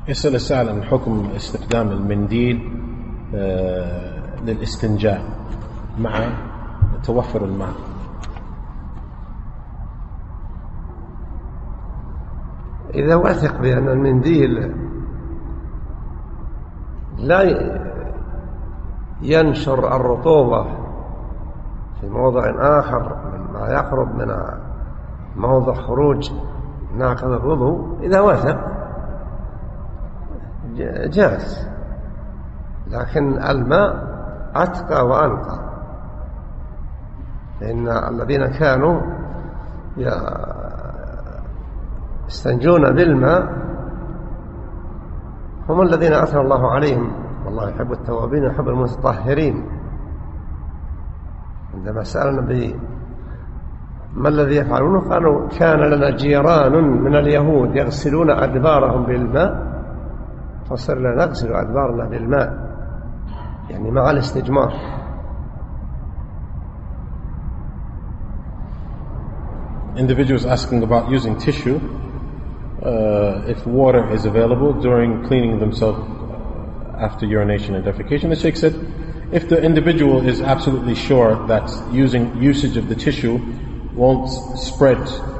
يسأل السائل عن حكم استخدام المنديل للاستنجاء مع توفر الماء. إذا وثق بأن المنديل لا ينشر الرطوبة في موضع آخر مما يقرب من موضع خروج ناقض الوضوء، إذا وثق جاز، لكن الماء أتقى وأنقى، لأن الذين كانوا يستنجون بالماء هم الذين أثنى الله عليهم، والله يحب التوابين ويحب المتطهرين. عندما سأل النبي ما الذي يفعلونه قالوا كان لنا جيران من اليهود يغسلون أدبارهم بالماء فصرنا نغسل أدبارنا بالماء، يعني مع الاستجمار. Individuals asking about using tissue, if water is available during cleaning themselves after urination and defecation. The Sheikh said, if the individual is absolutely sure that usage of the tissue won't spread,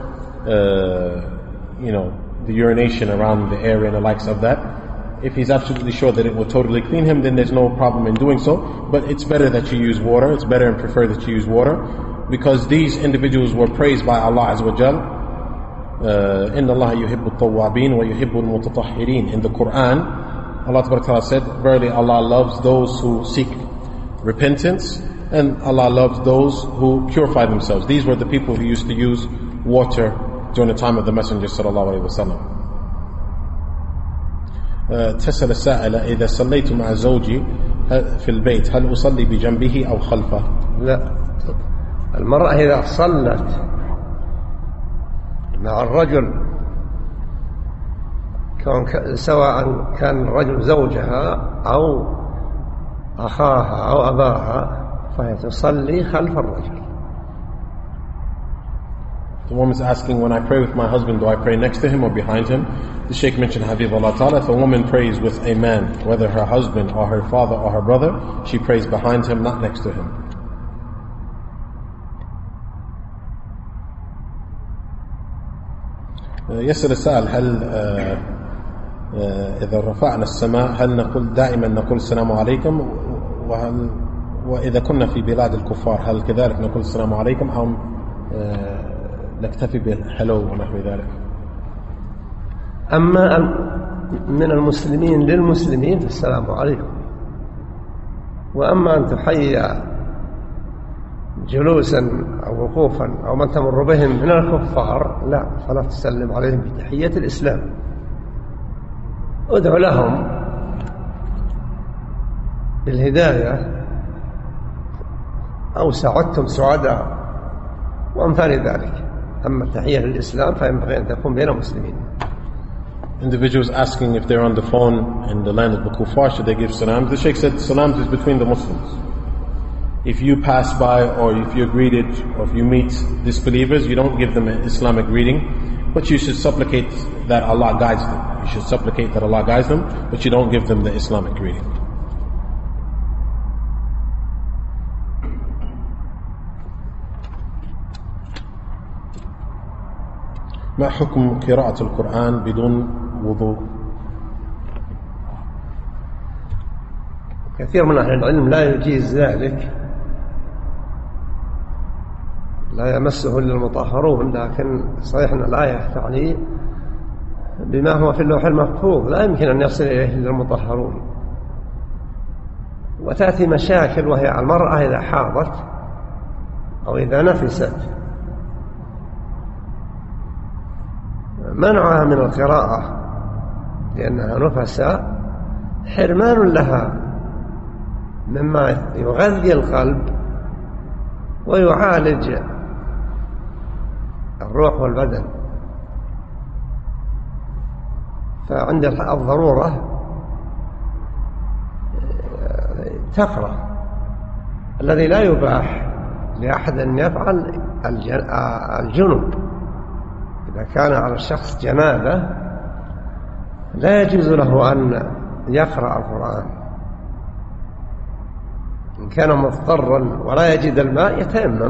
the urination around the area and the likes of that, if he's absolutely sure that it will totally clean him, then there's no problem in doing so. But it's better that you use water. It's better and prefer that you use water, because these individuals were praised by Allah Azza wa Jal. إِنَّ اللَّهَ يُحِبُّ التَّوَّابِينَ وَيُحِبُّ الْمُتَطَهِّرِينَ. In the Quran, Allah Tabaraka Ta'ala said, verily Allah loves those who seek repentance, and Allah loves those who purify themselves. These were the people who used to use water during the time of the Messenger sallallahu alaihi wasallam. تسأل السائلة إذا صليت مع زوجي في البيت هل أصلي بجنبه أو خلفه؟ لا، المرأة إذا صلت مع الرجل سواء كان الرجل زوجها أو أخاها أو أباها فهي تصلي خلف الرجل. The woman is asking, when I pray with my husband, do I pray next to him or behind him? The Shaykh mentioned, Habibullah Ta'ala, if a woman prays with a man, whether her husband or her father or her brother, she prays behind him, not next to him. يسأل السائل هل إذا رفعنا السماء هل نقول دائما نقول السلام عليكم، وإذا كنا في بلاد الكفار هل كذلك نقول السلام عليكم أو نكتفي بالحلو ونحو ذلك؟ أما من المسلمين للمسلمين فالسلام عليكم، وأما أن تحيي جلوسا أو وقوفا أو من تمر بهم من الكفار لا، فلا تسلم عليهم بتحية الإسلام. ادعو لهم بالهداية أو سعدتم سعداء وأمثال ذلك. أما التحية للإسلام فينبغي أن تكون بين المسلمين. Individuals asking if they're on the phone in the land of the kuffar, should they give salams? The Shaykh said salams is between the Muslims. If you pass by or if you're greeted or if you meet disbelievers, you don't give them an Islamic greeting, but you should supplicate that Allah guides them. You should supplicate that Allah guides them, but you don't give them the Islamic greeting. ما حكم قراءة القرآن بدون وضوء؟ كثير من أهل العلم لا يجيز ذلك، لا يمسه إلا المطهرون، لكن صحيح أن الآية تعني بما هو في اللوح المحفوظ، لا يمكن أن يصل إليه إلا المطهرون. وتأتي مشاكل وهي المرأة إذا حاضت أو إذا نفست منعها من القراءة لأنها نفساء حرمان لها مما يغذي القلب ويعالج الروح والبدن. فعند الضرورة تقرأ. الذي لا يباح لأحد أن يفعل الجنب. إذا كان على الشخص جنابة لا يجوز له أن يقرأ القرآن. إن كان مضطرا ولا يجد الماء يتيمم،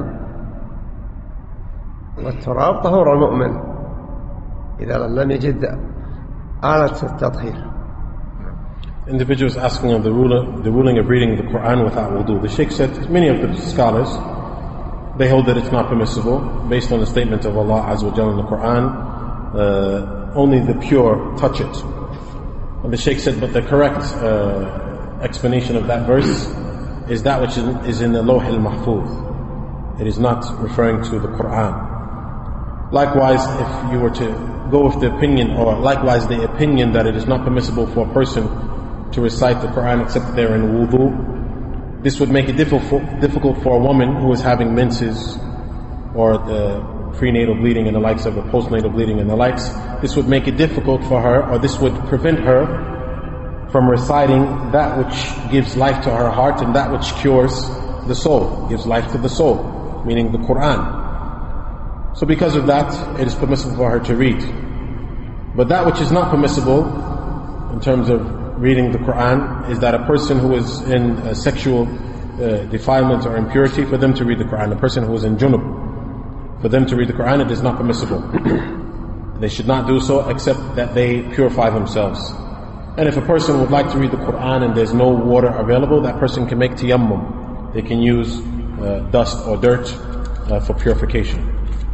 والتراب طهور المؤمن إذا لم يجد آلة التطهير. Individuals asking of the ruling of reading the Quran without wudu. The Sheikh said many of the scholars, they hold that it's not permissible based on the statement of Allah Azza wa Jalla in the Quran, only the pure touch it. And the Sheikh said, but the correct explanation of that verse is that which is in the Lawh al-Mahfuz. It is not referring to the Quran. Likewise, if you were to go with the opinion, or likewise the opinion that it is not permissible for a person to recite the Quran except they're in wudu, this would make it difficult for a woman who is having menses or the prenatal bleeding and the likes of the postnatal bleeding and the likes. This would make it difficult for her, or this would prevent her from reciting that which gives life to her heart and that which cures the soul, gives life to the soul, meaning the Quran. So because of that, it is permissible for her to read. But that which is not permissible in terms of reading the Quran is that a person who is in sexual defilement or impurity, for them to read the Quran. A person who is in junub, for them to read the Quran, it is not permissible. They should not do so except that they purify themselves. And if a person would like to read the Quran and there's no water available, that person can make tayammum. They can use dust or dirt for purification.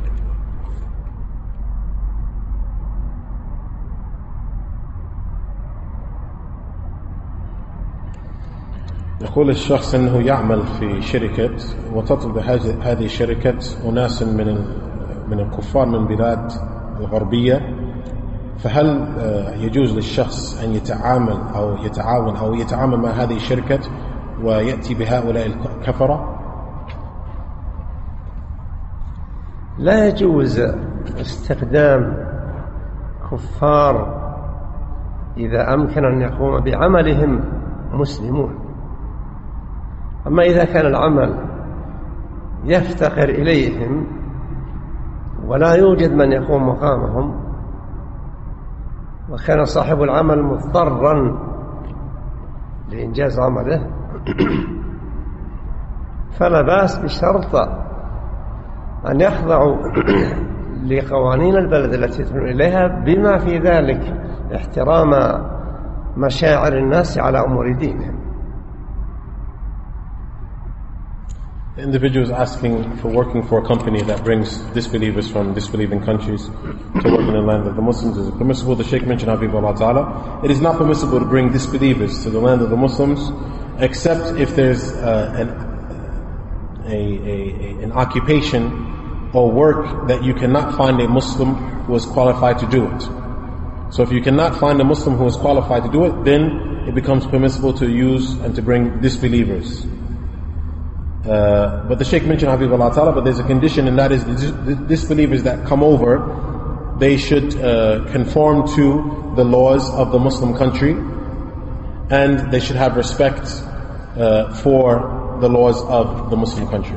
يقول الشخص أنه يعمل في شركة وتطلب هذه الشركة أناس من الكفار من بلاد الغربية، فهل يجوز للشخص أن يتعاون مع هذه الشركة ويأتي بهؤلاء الكفرة؟ لا يجوز استخدام كفار إذا أمكن أن يقوم بعملهم مسلمون. أما إذا كان العمل يفتقر إليهم ولا يوجد من يقوم مقامهم، وكان صاحب العمل مضطرا لإنجاز عمله، فلا بأس بشرط أن يخضعوا لقوانين البلد التي يدخلون إليها، بما في ذلك احترام مشاعر الناس على أمور دينهم. The individual is asking for working for a company that brings disbelievers from disbelieving countries to work in the land of the Muslims. Is it permissible? The Shaykh mentioned, Habibullah Ta'ala, it is not permissible to bring disbelievers to the land of the Muslims except if there's an occupation or work that you cannot find a Muslim who is qualified to do it. So if you cannot find a Muslim who is qualified to do it, then it becomes permissible to use and to bring disbelievers. But the Shaykh mentioned, Habibullah Ta'ala, but there's a condition, and that is the disbelievers that come over, they should conform to the laws of the Muslim country, and they should have respect for the laws of the Muslim country.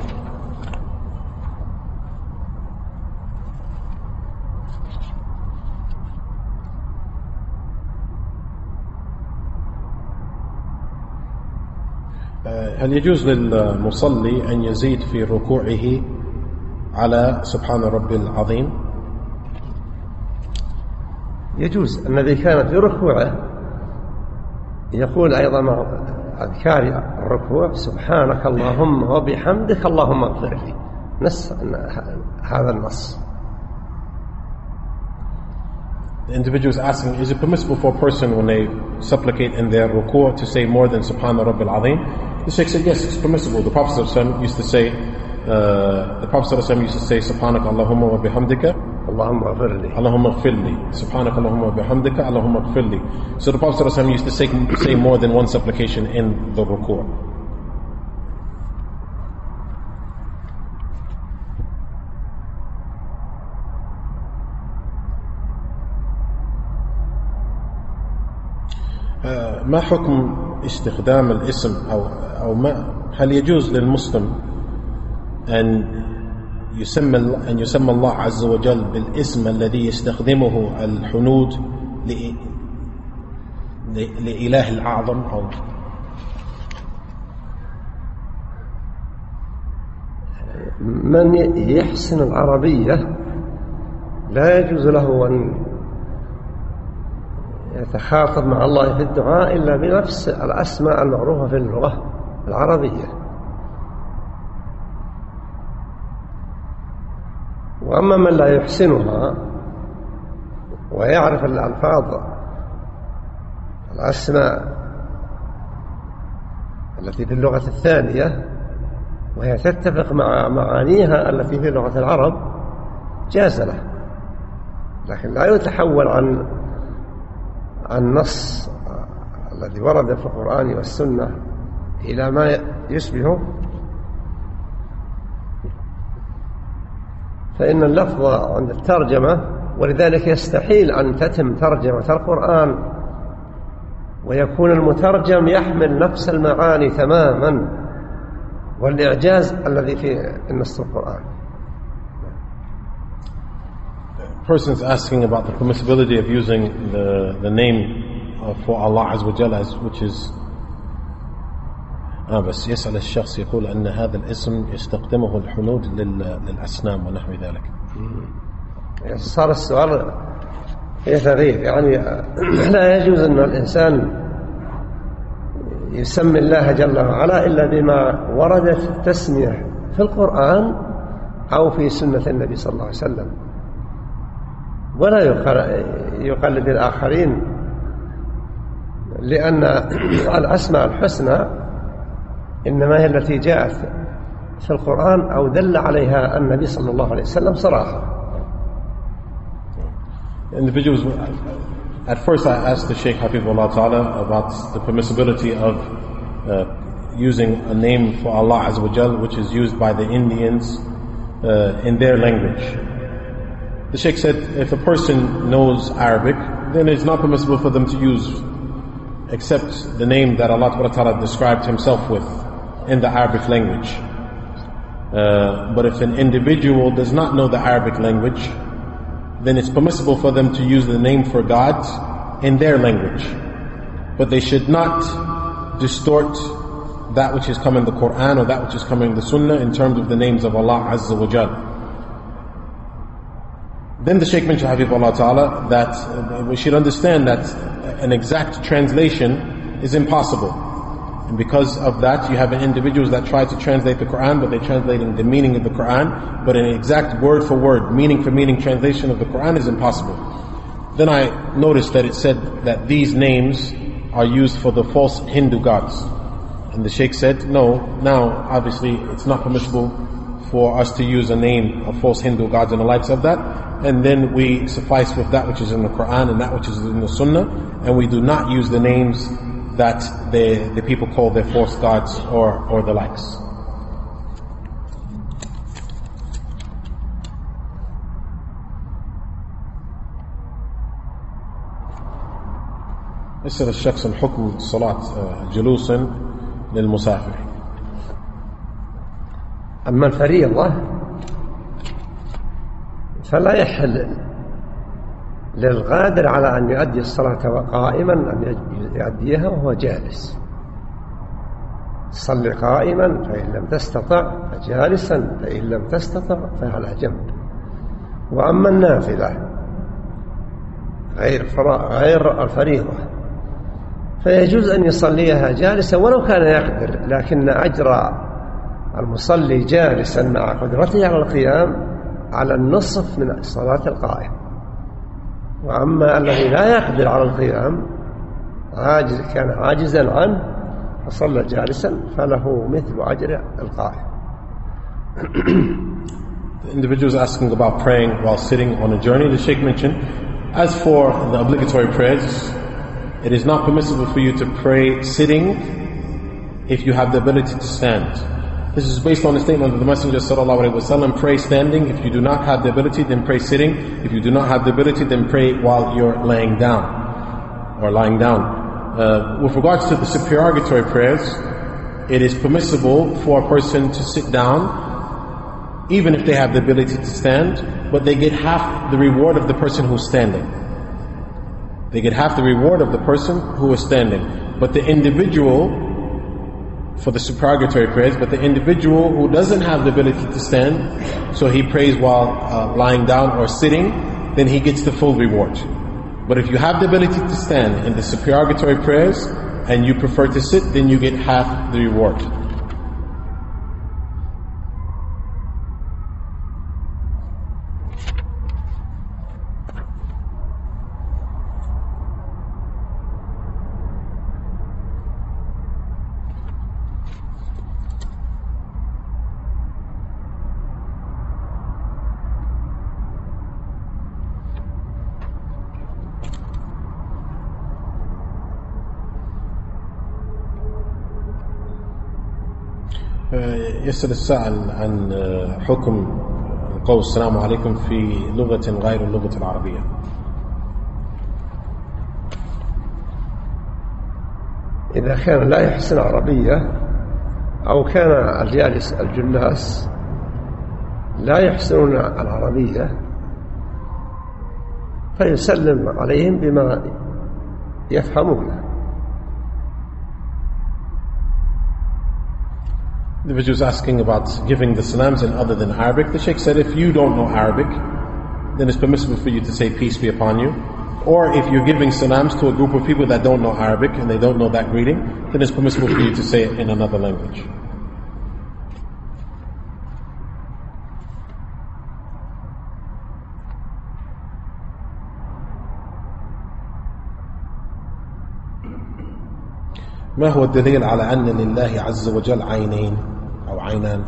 هل يجوز للمصلي أن يزيد في ركوعه على سبحان ربي العظيم؟ يجوز. الذي كان في ركوعه يقول أيضا مع أذكار الركوع سبحانك اللهم وبحمدك اللهم اغفر لي، نص هذا النص. The individual is asking, is it permissible for a person when they supplicate in their ruku' to say more than Subhana Rabbil Azim? The Shaykh said, yes, it's permissible. The Prophet ﷺ used to say, Subhanaka Allahumma wa bihamdika Allahumma ghfirli. Allahumma ghfirli. Subhanaka Allahumma wa bihamdika Allahumma ghfirli. So the Prophet ﷺ used to say more than one supplication in the ruku'. ما حكم استخدام الاسم أو ما هل يجوز للمسلم أن يسمى الله عز وجل بالاسم الذي يستخدمه الحنود لإله الأعظم أو من يحسن العربية لا يجوز له أن يتخاطب مع الله في الدعاء إلا بنفس الأسماء المعروفة في اللغة العربية. وأما من لا يحسنها ويعرف الألفاظ الأسماء التي في اللغة الثانية وهي تتفق مع معانيها التي في لغة العرب جاز له، لكن لا يتحول عن النص الذي ورد في القرآن والسنة إلى ما يشبهه، فإن اللفظ عند الترجمة، ولذلك يستحيل أن تتم ترجمة القرآن ويكون المترجم يحمل نفس المعاني تماما والإعجاز الذي في النص القرآن. person is asking about the permissibility of using the name for Allah Azza wa Jalla, which is بس يسأل الشخص يقول أن هذا الاسم يستخدمه الحنود للأصنام ونحو ذلك. صار السؤال يتغير، يعني لا يجوز أن الإنسان يسمي الله جل وعلا إلا بما وردت التسمية في القرآن أو في سنة النبي صلى الله عليه وسلم، ولا يقلد الآخرين، لأن الأسماء الحسنى إنما هي التي جاءت في القرآن أو دل عليها النبي صلى الله عليه وسلم صراحة. Individuals, at first I asked the Shaykh Hafizullah Ta'ala about the permissibility of using a name for Allah Azza wa Jal which is used by the Indians in their language. The Shaykh said if a person knows Arabic, then it's not permissible for them to use except the name that Allah Ta'ala described himself with in the Arabic language. But if an individual does not know the Arabic language, then it's permissible for them to use the name for God in their language. But they should not distort that which is coming in the Quran or that which is coming in the Sunnah in terms of the names of Allah Azza wa Jal. Then the Shaykh mentioned, Hafizullah Ta'ala, that we should understand that an exact translation is impossible. And because of that, you have individuals that try to translate the Quran, but they're translating the meaning of the Quran, but an exact word for word, meaning for meaning translation of the Quran is impossible. Then I noticed that it said that these names are used for the false Hindu gods. And the Shaykh said, no, now obviously it's not permissible for us to use a name of false Hindu gods and the likes of that. And then we suffice with that which is in the Quran and that which is in the Sunnah, and we do not use the names that the people call their false gods or the likes. يسأل الشخص الحكم صلاة جلوس للمسافر. أما الفريضة فلا يحل للقادر على أن يؤدي الصلاة قائما أن يؤديها وهو جالس. صل قائما فإن لم تستطع فجالسا فإن لم تستطع فعلى جنب. وأما النافلة غير الفريضة فيجوز أن يصليها جالسا ولو كان يقدر، لكن أجر المصلي جالسا مع قدرته على القيام على النصف من صلاة القائم. وأما الذي لا يقدر على القيام كان عاجزا عنه فصلى جالسا فله مثل أجر القائم. The individual is asking about praying while sitting on a journey. The Shaykh mentioned, as for the obligatory prayers, it is not permissible for you to pray sitting if you have the ability to stand. This is based on the statement of the Messenger sallallahu alaihi wasallam, pray standing. If you do not have the ability, then pray sitting. If you do not have the ability, then pray while you're laying down or lying down. With regards to the supererogatory prayers, it is permissible for a person to sit down even if they have the ability to stand, but they get half the reward of the person who's standing. They get half the reward of the person who is standing. But the individual, for the supererogatory prayers, but the individual who doesn't have the ability to stand, so he prays while lying down or sitting, then he gets the full reward. But if you have the ability to stand in the supererogatory prayers and you prefer to sit, then you get half the reward. يسأل السائل عن حكم قول السلام عليكم في لغة غير اللغة العربية. إذا كان لا يحسن العربية أو كان الجلاس لا يحسنون العربية فيسلم عليهم بما يفهمونه. The individual is asking about giving the salams in other than Arabic. The Sheikh said if you don't know Arabic, then it's permissible for you to say peace be upon you. Or if you're giving salams to a group of people that don't know Arabic and they don't know that greeting, then it's permissible for you to say it in another language. ما هو الدليل على أن لله عز وجل عينين أو عينان؟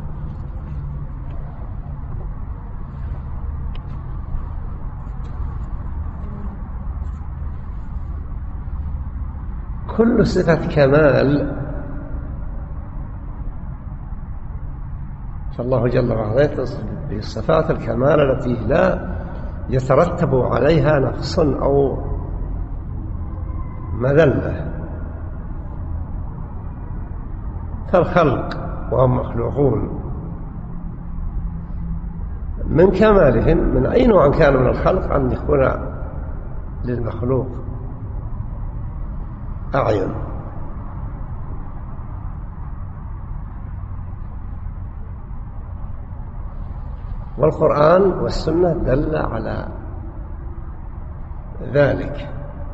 كل صفة كمال فالله جل وعلا يتصف بصفات الكمال التي لا يترتب عليها نقص أو مذلة كالخلق وهم مخلوقون. من كمالهم من أي نوع كان من الخلق أن يكون للمخلوق أعين. والقرآن والسنة دل على ذلك.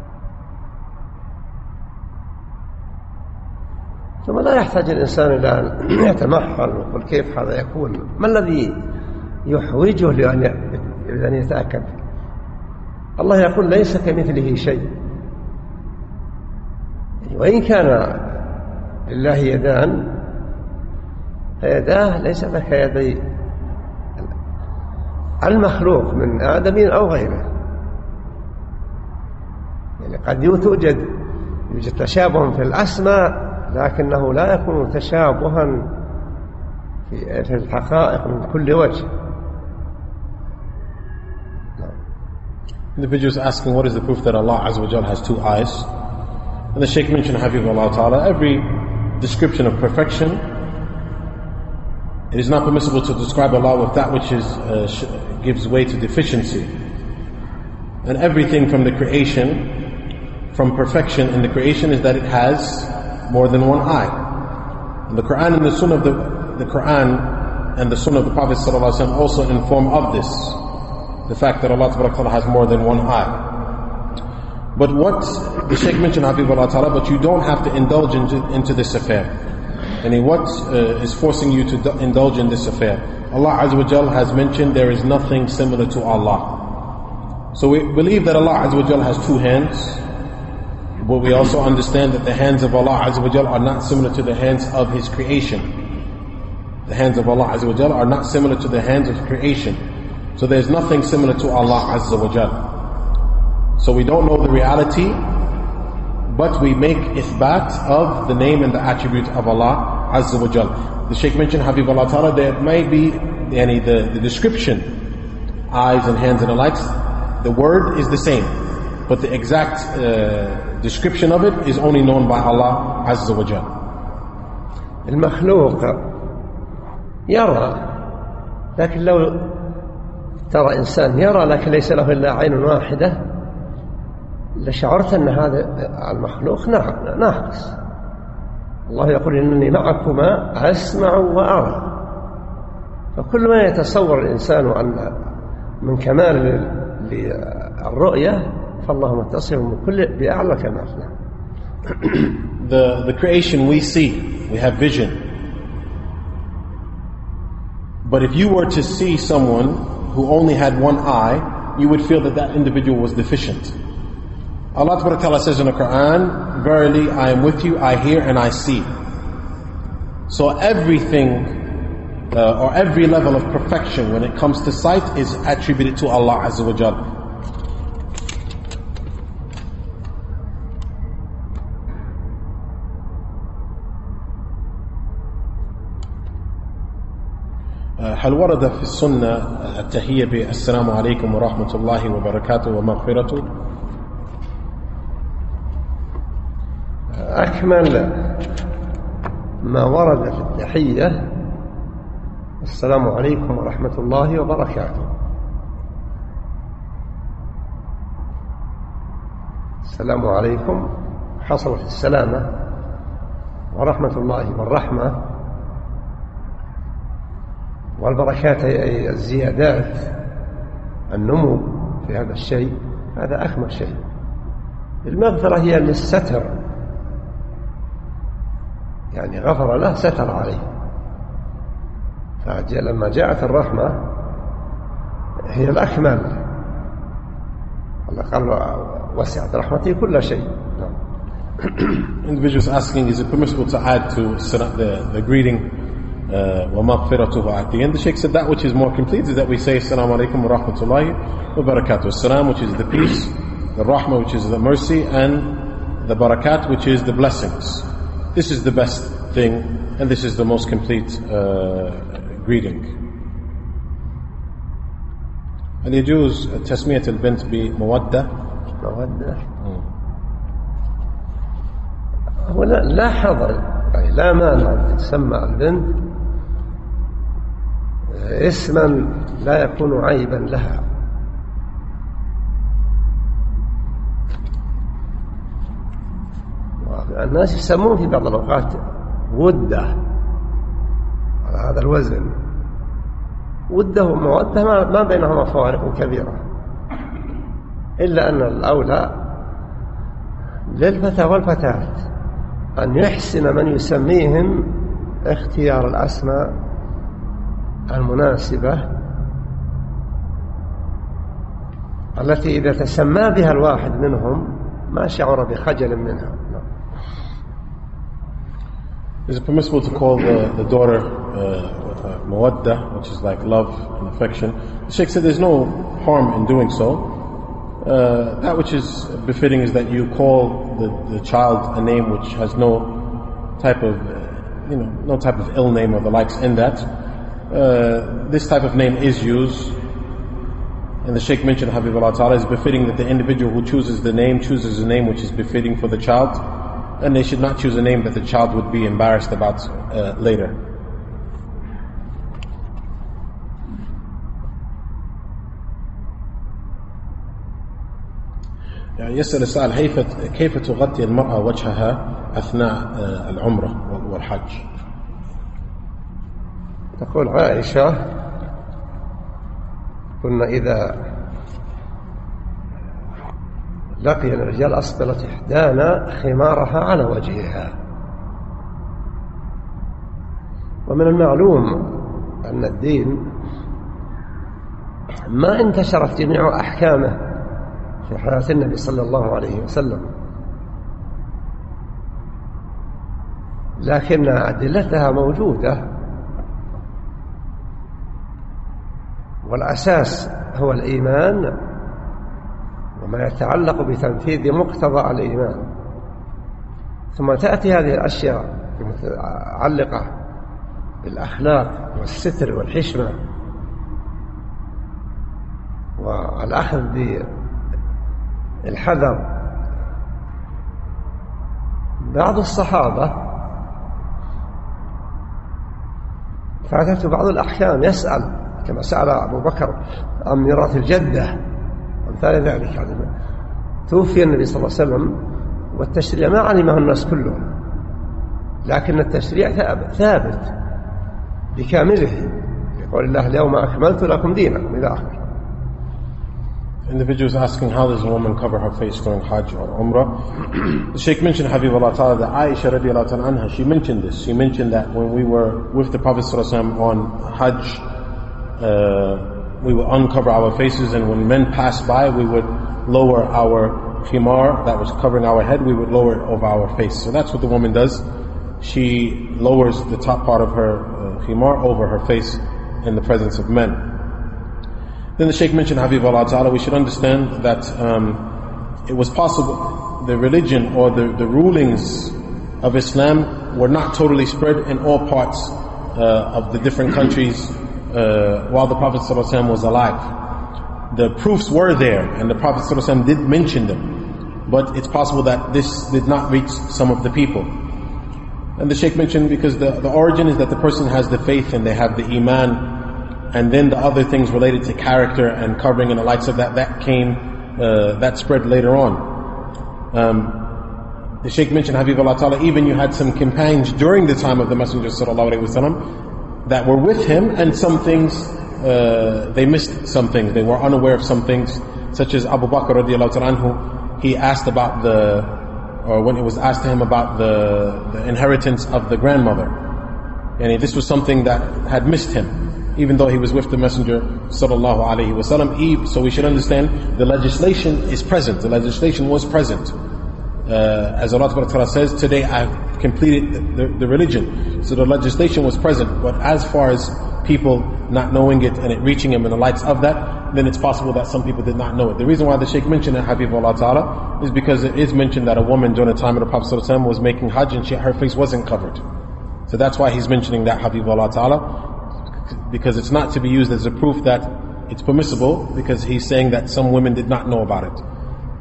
ثم لا يحتاج الإنسان إلى أن يتمحل ويقول كيف هذا يكون، ما الذي يحوجه لأن يتأكد؟ الله يقول ليس كمثله شيء، وإن كان لله يدان فيداه ليس كيدي المخلوق من آدم أو غيره. يعني قد يوجد تشابه في الأسماء لكنه لا يكون تشابها في الحقائق من كل وجه. The individual is asking what is the proof that Allah Azza wa Jal has two eyes. And the Shaykh mentioned, Hafizahullah Ta'ala, every description of perfection, it is not permissible to describe Allah with that which gives way to deficiency. And everything from the creation, from perfection in the creation, is that it has more than one eye. And the Quran and the Sunnah of the Quran and the Sunnah of the Prophet ﷺ also inform of this, the fact that Allah has more than one eye. But what the Shaykh mentioned, Hafizahullah Ta'ala, but you don't have to indulge into this affair. And what is forcing you to indulge in this affair? Allah Azza wa Jal has mentioned there is nothing similar to Allah. So we believe that Allah Azza wa Jal has two hands, but we also understand that the hands of Allah Azza wa Jal are not similar to the hands of His creation. The hands of Allah Azza wa Jal are not similar to the hands of creation. So there's nothing similar to Allah Azza wa Jal. So we don't know the reality, but we make ithbat of the name and the attribute of Allah Azza wa Jal. The Shaykh mentioned, Hafizahullah Ta'ala, there may be the description, eyes and hands and the likes, the word is the same, but the exact description of it is only known by Allah Azza wa Jal. المخلوق يرى، لكن لو ترى إنسان يرى لكن ليس له إلا عين واحدة لشعرت أن هذا المخلوق ناقص. الله يقول إنني معكما أسمع وأرى. فكل ما يتصور الإنسان أن من كمال للرؤية فالله متصف بأعلى كمال. The creation we see, we have vision. But if you were to see someone who only had one eye, you would feel that that individual was deficient. Allah Ta'ala says in the Quran, verily I am with you, I hear and I see. So everything or every level of perfection when it comes to sight is attributed to Allah Azza wa Jalla. هل ورد في السنة التحية بالسلام عليكم ورحمة الله وبركاته ومغفرته؟ أكمل ما ورد في التحية السلام عليكم ورحمة الله وبركاته. السلام عليكم حصلت السلامة، ورحمة الله والرحمة والبركات أي الزيادات، النمو في هذا الشيء، هذا أكمل شيء. المغفرة هي للستر، يعني غفر له ستر عليه. فلما جاءت الرحمة هي الأكمل. الله قال وسعت رحمتي كل شيء. Individuals asking, is it permissible to add to the greeting وَمَغْفِرَتُهُ at the end? The Shaykh said that which is more complete is that we say Assalamu alaikum wa rahmatullahi wa barakatuh. Assalam, which is the peace, the rahmah, which is the mercy, and the barakat, which is the blessings. This is the best thing, and this is the most complete greeting. هل يجوز تسمية البنت بمودة؟ مودة هو لا حظر، يعني لا مانع أن تسمى البنت اسما لا يكون عيبا لها. الناس يسمون في بعض الأوقات ودة على هذا الوزن. ودة ومودة ما بينهما فوارق كبيرة، إلا أن الأولى للفتى والفتاة أن يحسن من يسميهم اختيار الأسماء المناسبة التي إذا تسمى بها الواحد منهم ما شعر بخجل منها. Is it permissible to call the daughter mawadda, which is like love and affection? The Shaykh said there's no harm in doing so. That which is befitting is that you call the child a name which has no type of no type of ill name or the likes in that. This type of name is used, and the Shaykh mentioned Habibullah Ta'ala is befitting that the individual who chooses the name chooses a name which is befitting for the child, and they should not choose a name that the child would be embarrassed about later. يسأل السائل كيف تغطي المرأة وجهها أثناء العمرة والحج؟ تقول عائشة كنا إذا لقي الرجال أسبلت إحدانا خمارها على وجهها. ومن المعلوم أن الدين ما انتشرت جميع أحكامه في حياة النبي صلى الله عليه وسلم، لكن أدلتها موجودة، والأساس هو الإيمان وما يتعلق بتنفيذ مقتضى الإيمان، ثم تأتي هذه الأشياء المتعلقة بالأخلاق والستر والحشمة والأخذ بالحذر. بعض الصحابة فاتته بعض الأحكام يسأل، كما سأل أبو بكر عن ميراث الجدة وامثال ذلك، توفي النبي صلى الله عليه وسلم والتشريع ما علمه الناس كلهم، لكن التشريع ثابت بكامله، يقول الله اليوم أكملت لكم دينكم إلى آخره. Individuals asking how does a woman cover her face during Hajj or Umrah. The Shaykh mentioned, Habibullah Ta'ala, that Aisha radiallahu ta'ala anha, she mentioned this. She mentioned that when we were with the Prophet ﷺ on Hajj, we would uncover our faces, and when men passed by, we would lower our khimar that was covering our head, we would lower it over our face. So that's what the woman does. She lowers the top part of her khimar over her face in the presence of men. Then the Shaykh mentioned, Habibullah Ta'ala, we should understand that it was possible, the religion or the rulings of Islam were not totally spread in all parts of the different countries while the Prophet ﷺ was alive. The proofs were there, and the Prophet ﷺ did mention them, but it's possible that this did not reach some of the people. And the Shaykh mentioned, because the origin is that the person has the faith and they have the iman, and then the other things related to character and covering and the likes of that spread later on. The Shaykh mentioned, Habibullah Ta'ala, even you had some companions during the time of the Messenger Sallallahu Alaihi Wasallam that were with him, and some things, they missed some things, they were unaware of some things, such as Abu Bakr radiallahu ta'ala anhu, he asked about when it was asked to him about the inheritance of the grandmother. And this was something that had missed him, even though he was with the Messenger Sallallahu Alaihi Wasallam. So we should understand the legislation is present. The legislation was present. As Allah Ta'ala says, today I've completed the religion. So the legislation was present. But as far as people not knowing it and it reaching him and the likes of that, then it's possible that some people did not know it. The reason why the Shaykh mentioned it, Habibullah Ta'ala, is because it is mentioned that a woman during the time of the Prophet ﷺ was making Hajj and her face wasn't covered. So that's why he's mentioning that, Habibullah Ta'ala, because it's not to be used as a proof that it's permissible, because he's saying that some women did not know about it.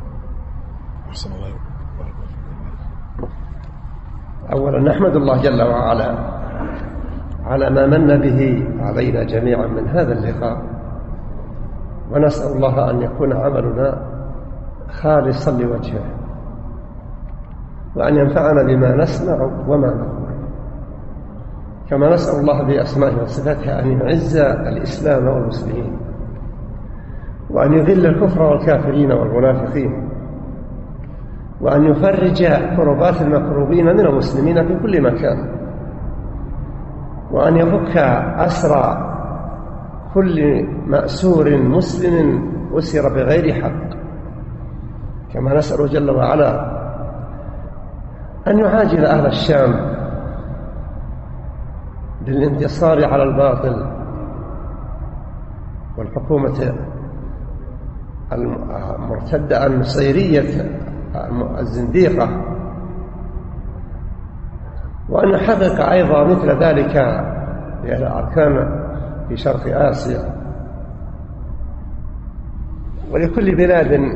أولا نحمد الله جل وعلا على ما من به علينا جميعا من هذا اللقاء، ونسأل الله أن يكون عملنا خالصا لوجهه، وأن ينفعنا بما نسمع وما نقول، كما نسأل الله بأسمائه وصفاته أن يعز الإسلام والمسلمين، وأن يذل الكفر والكافرين والمنافقين، وأن يفرج كربات المكروبين من المسلمين في كل مكان، وأن يفك أسرى كل مأسور مسلم أسر بغير حق، كما نسأل جل وعلا أن يعاجل أهل الشام بالانتصار على الباطل والحكومة المرتدة النصيرية الزنديقة، وأن يحقق أيضا مثل ذلك للأركان في شرق آسيا ولكل بلاد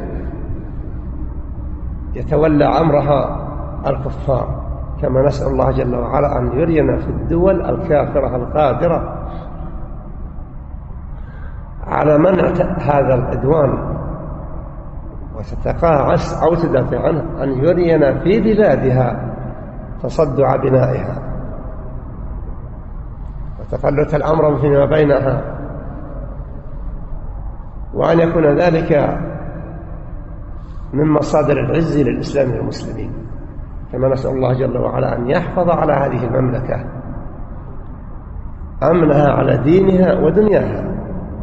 يتولى أمرها الكفار، كما نسأل الله جل وعلا أن يرينا في الدول الكافرة القادرة على منع هذا العدوان وتتقاعس أو تدافع عنه، أن يرينا في بلادها تصدع بنائها وتفلت الأمر فيما بينها، وأن يكون ذلك من مصادر العز للإسلام والمسلمين، كما نسأل الله جل وعلا أن يحفظ على هذه المملكة أمنها على دينها ودنياها،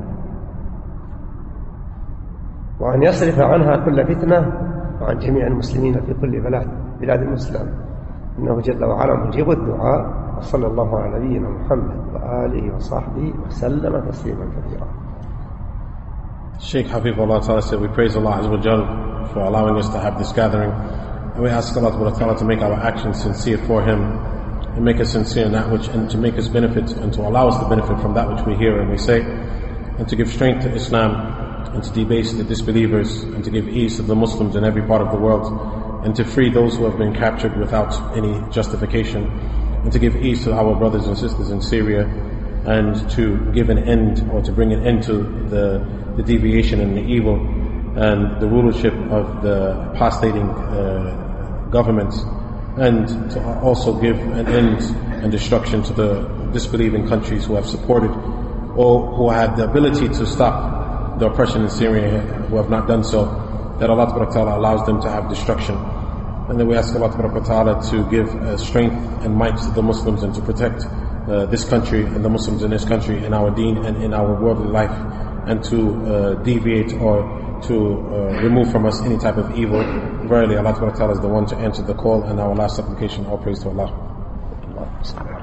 وأن يصرف عنها كل فتنة وعن جميع المسلمين في كل بلاد الإسلام، إنه جل وعلا مجيب الدعاء. وصلى الله على نبينا محمد وآله وصحبه وسلم تسليما كثيرا. Shaykh Habibullah Ta'ala said, we praise Allah Azza wa Jal for allowing us to have this gathering, and we ask Allah Ta'ala to make our actions sincere for Him, and make us sincere in that which, and to make us benefit, and to allow us to benefit from that which we hear and we say, and to give strength to Islam, and to debase the disbelievers, and to give ease to the Muslims in every part of the world, and to free those who have been captured without any justification, and to give ease to our brothers and sisters in Syria, and to give an end, or to bring an end to the deviation and the evil, and the rulership of the apostating governments, and to also give an end and destruction to the disbelieving countries who have supported or who had the ability to stop the oppression in Syria, who have not done so, that Allah Ta'ala allows them to have destruction. And then we ask Allah Ta'ala to give strength and might to the Muslims and to protect this country and the Muslims in this country, in our deen and in our worldly life, and to deviate or to remove from us any type of evil. Verily, Allah Ta'ala is the one to answer the call, and our last supplication, all praise to Allah.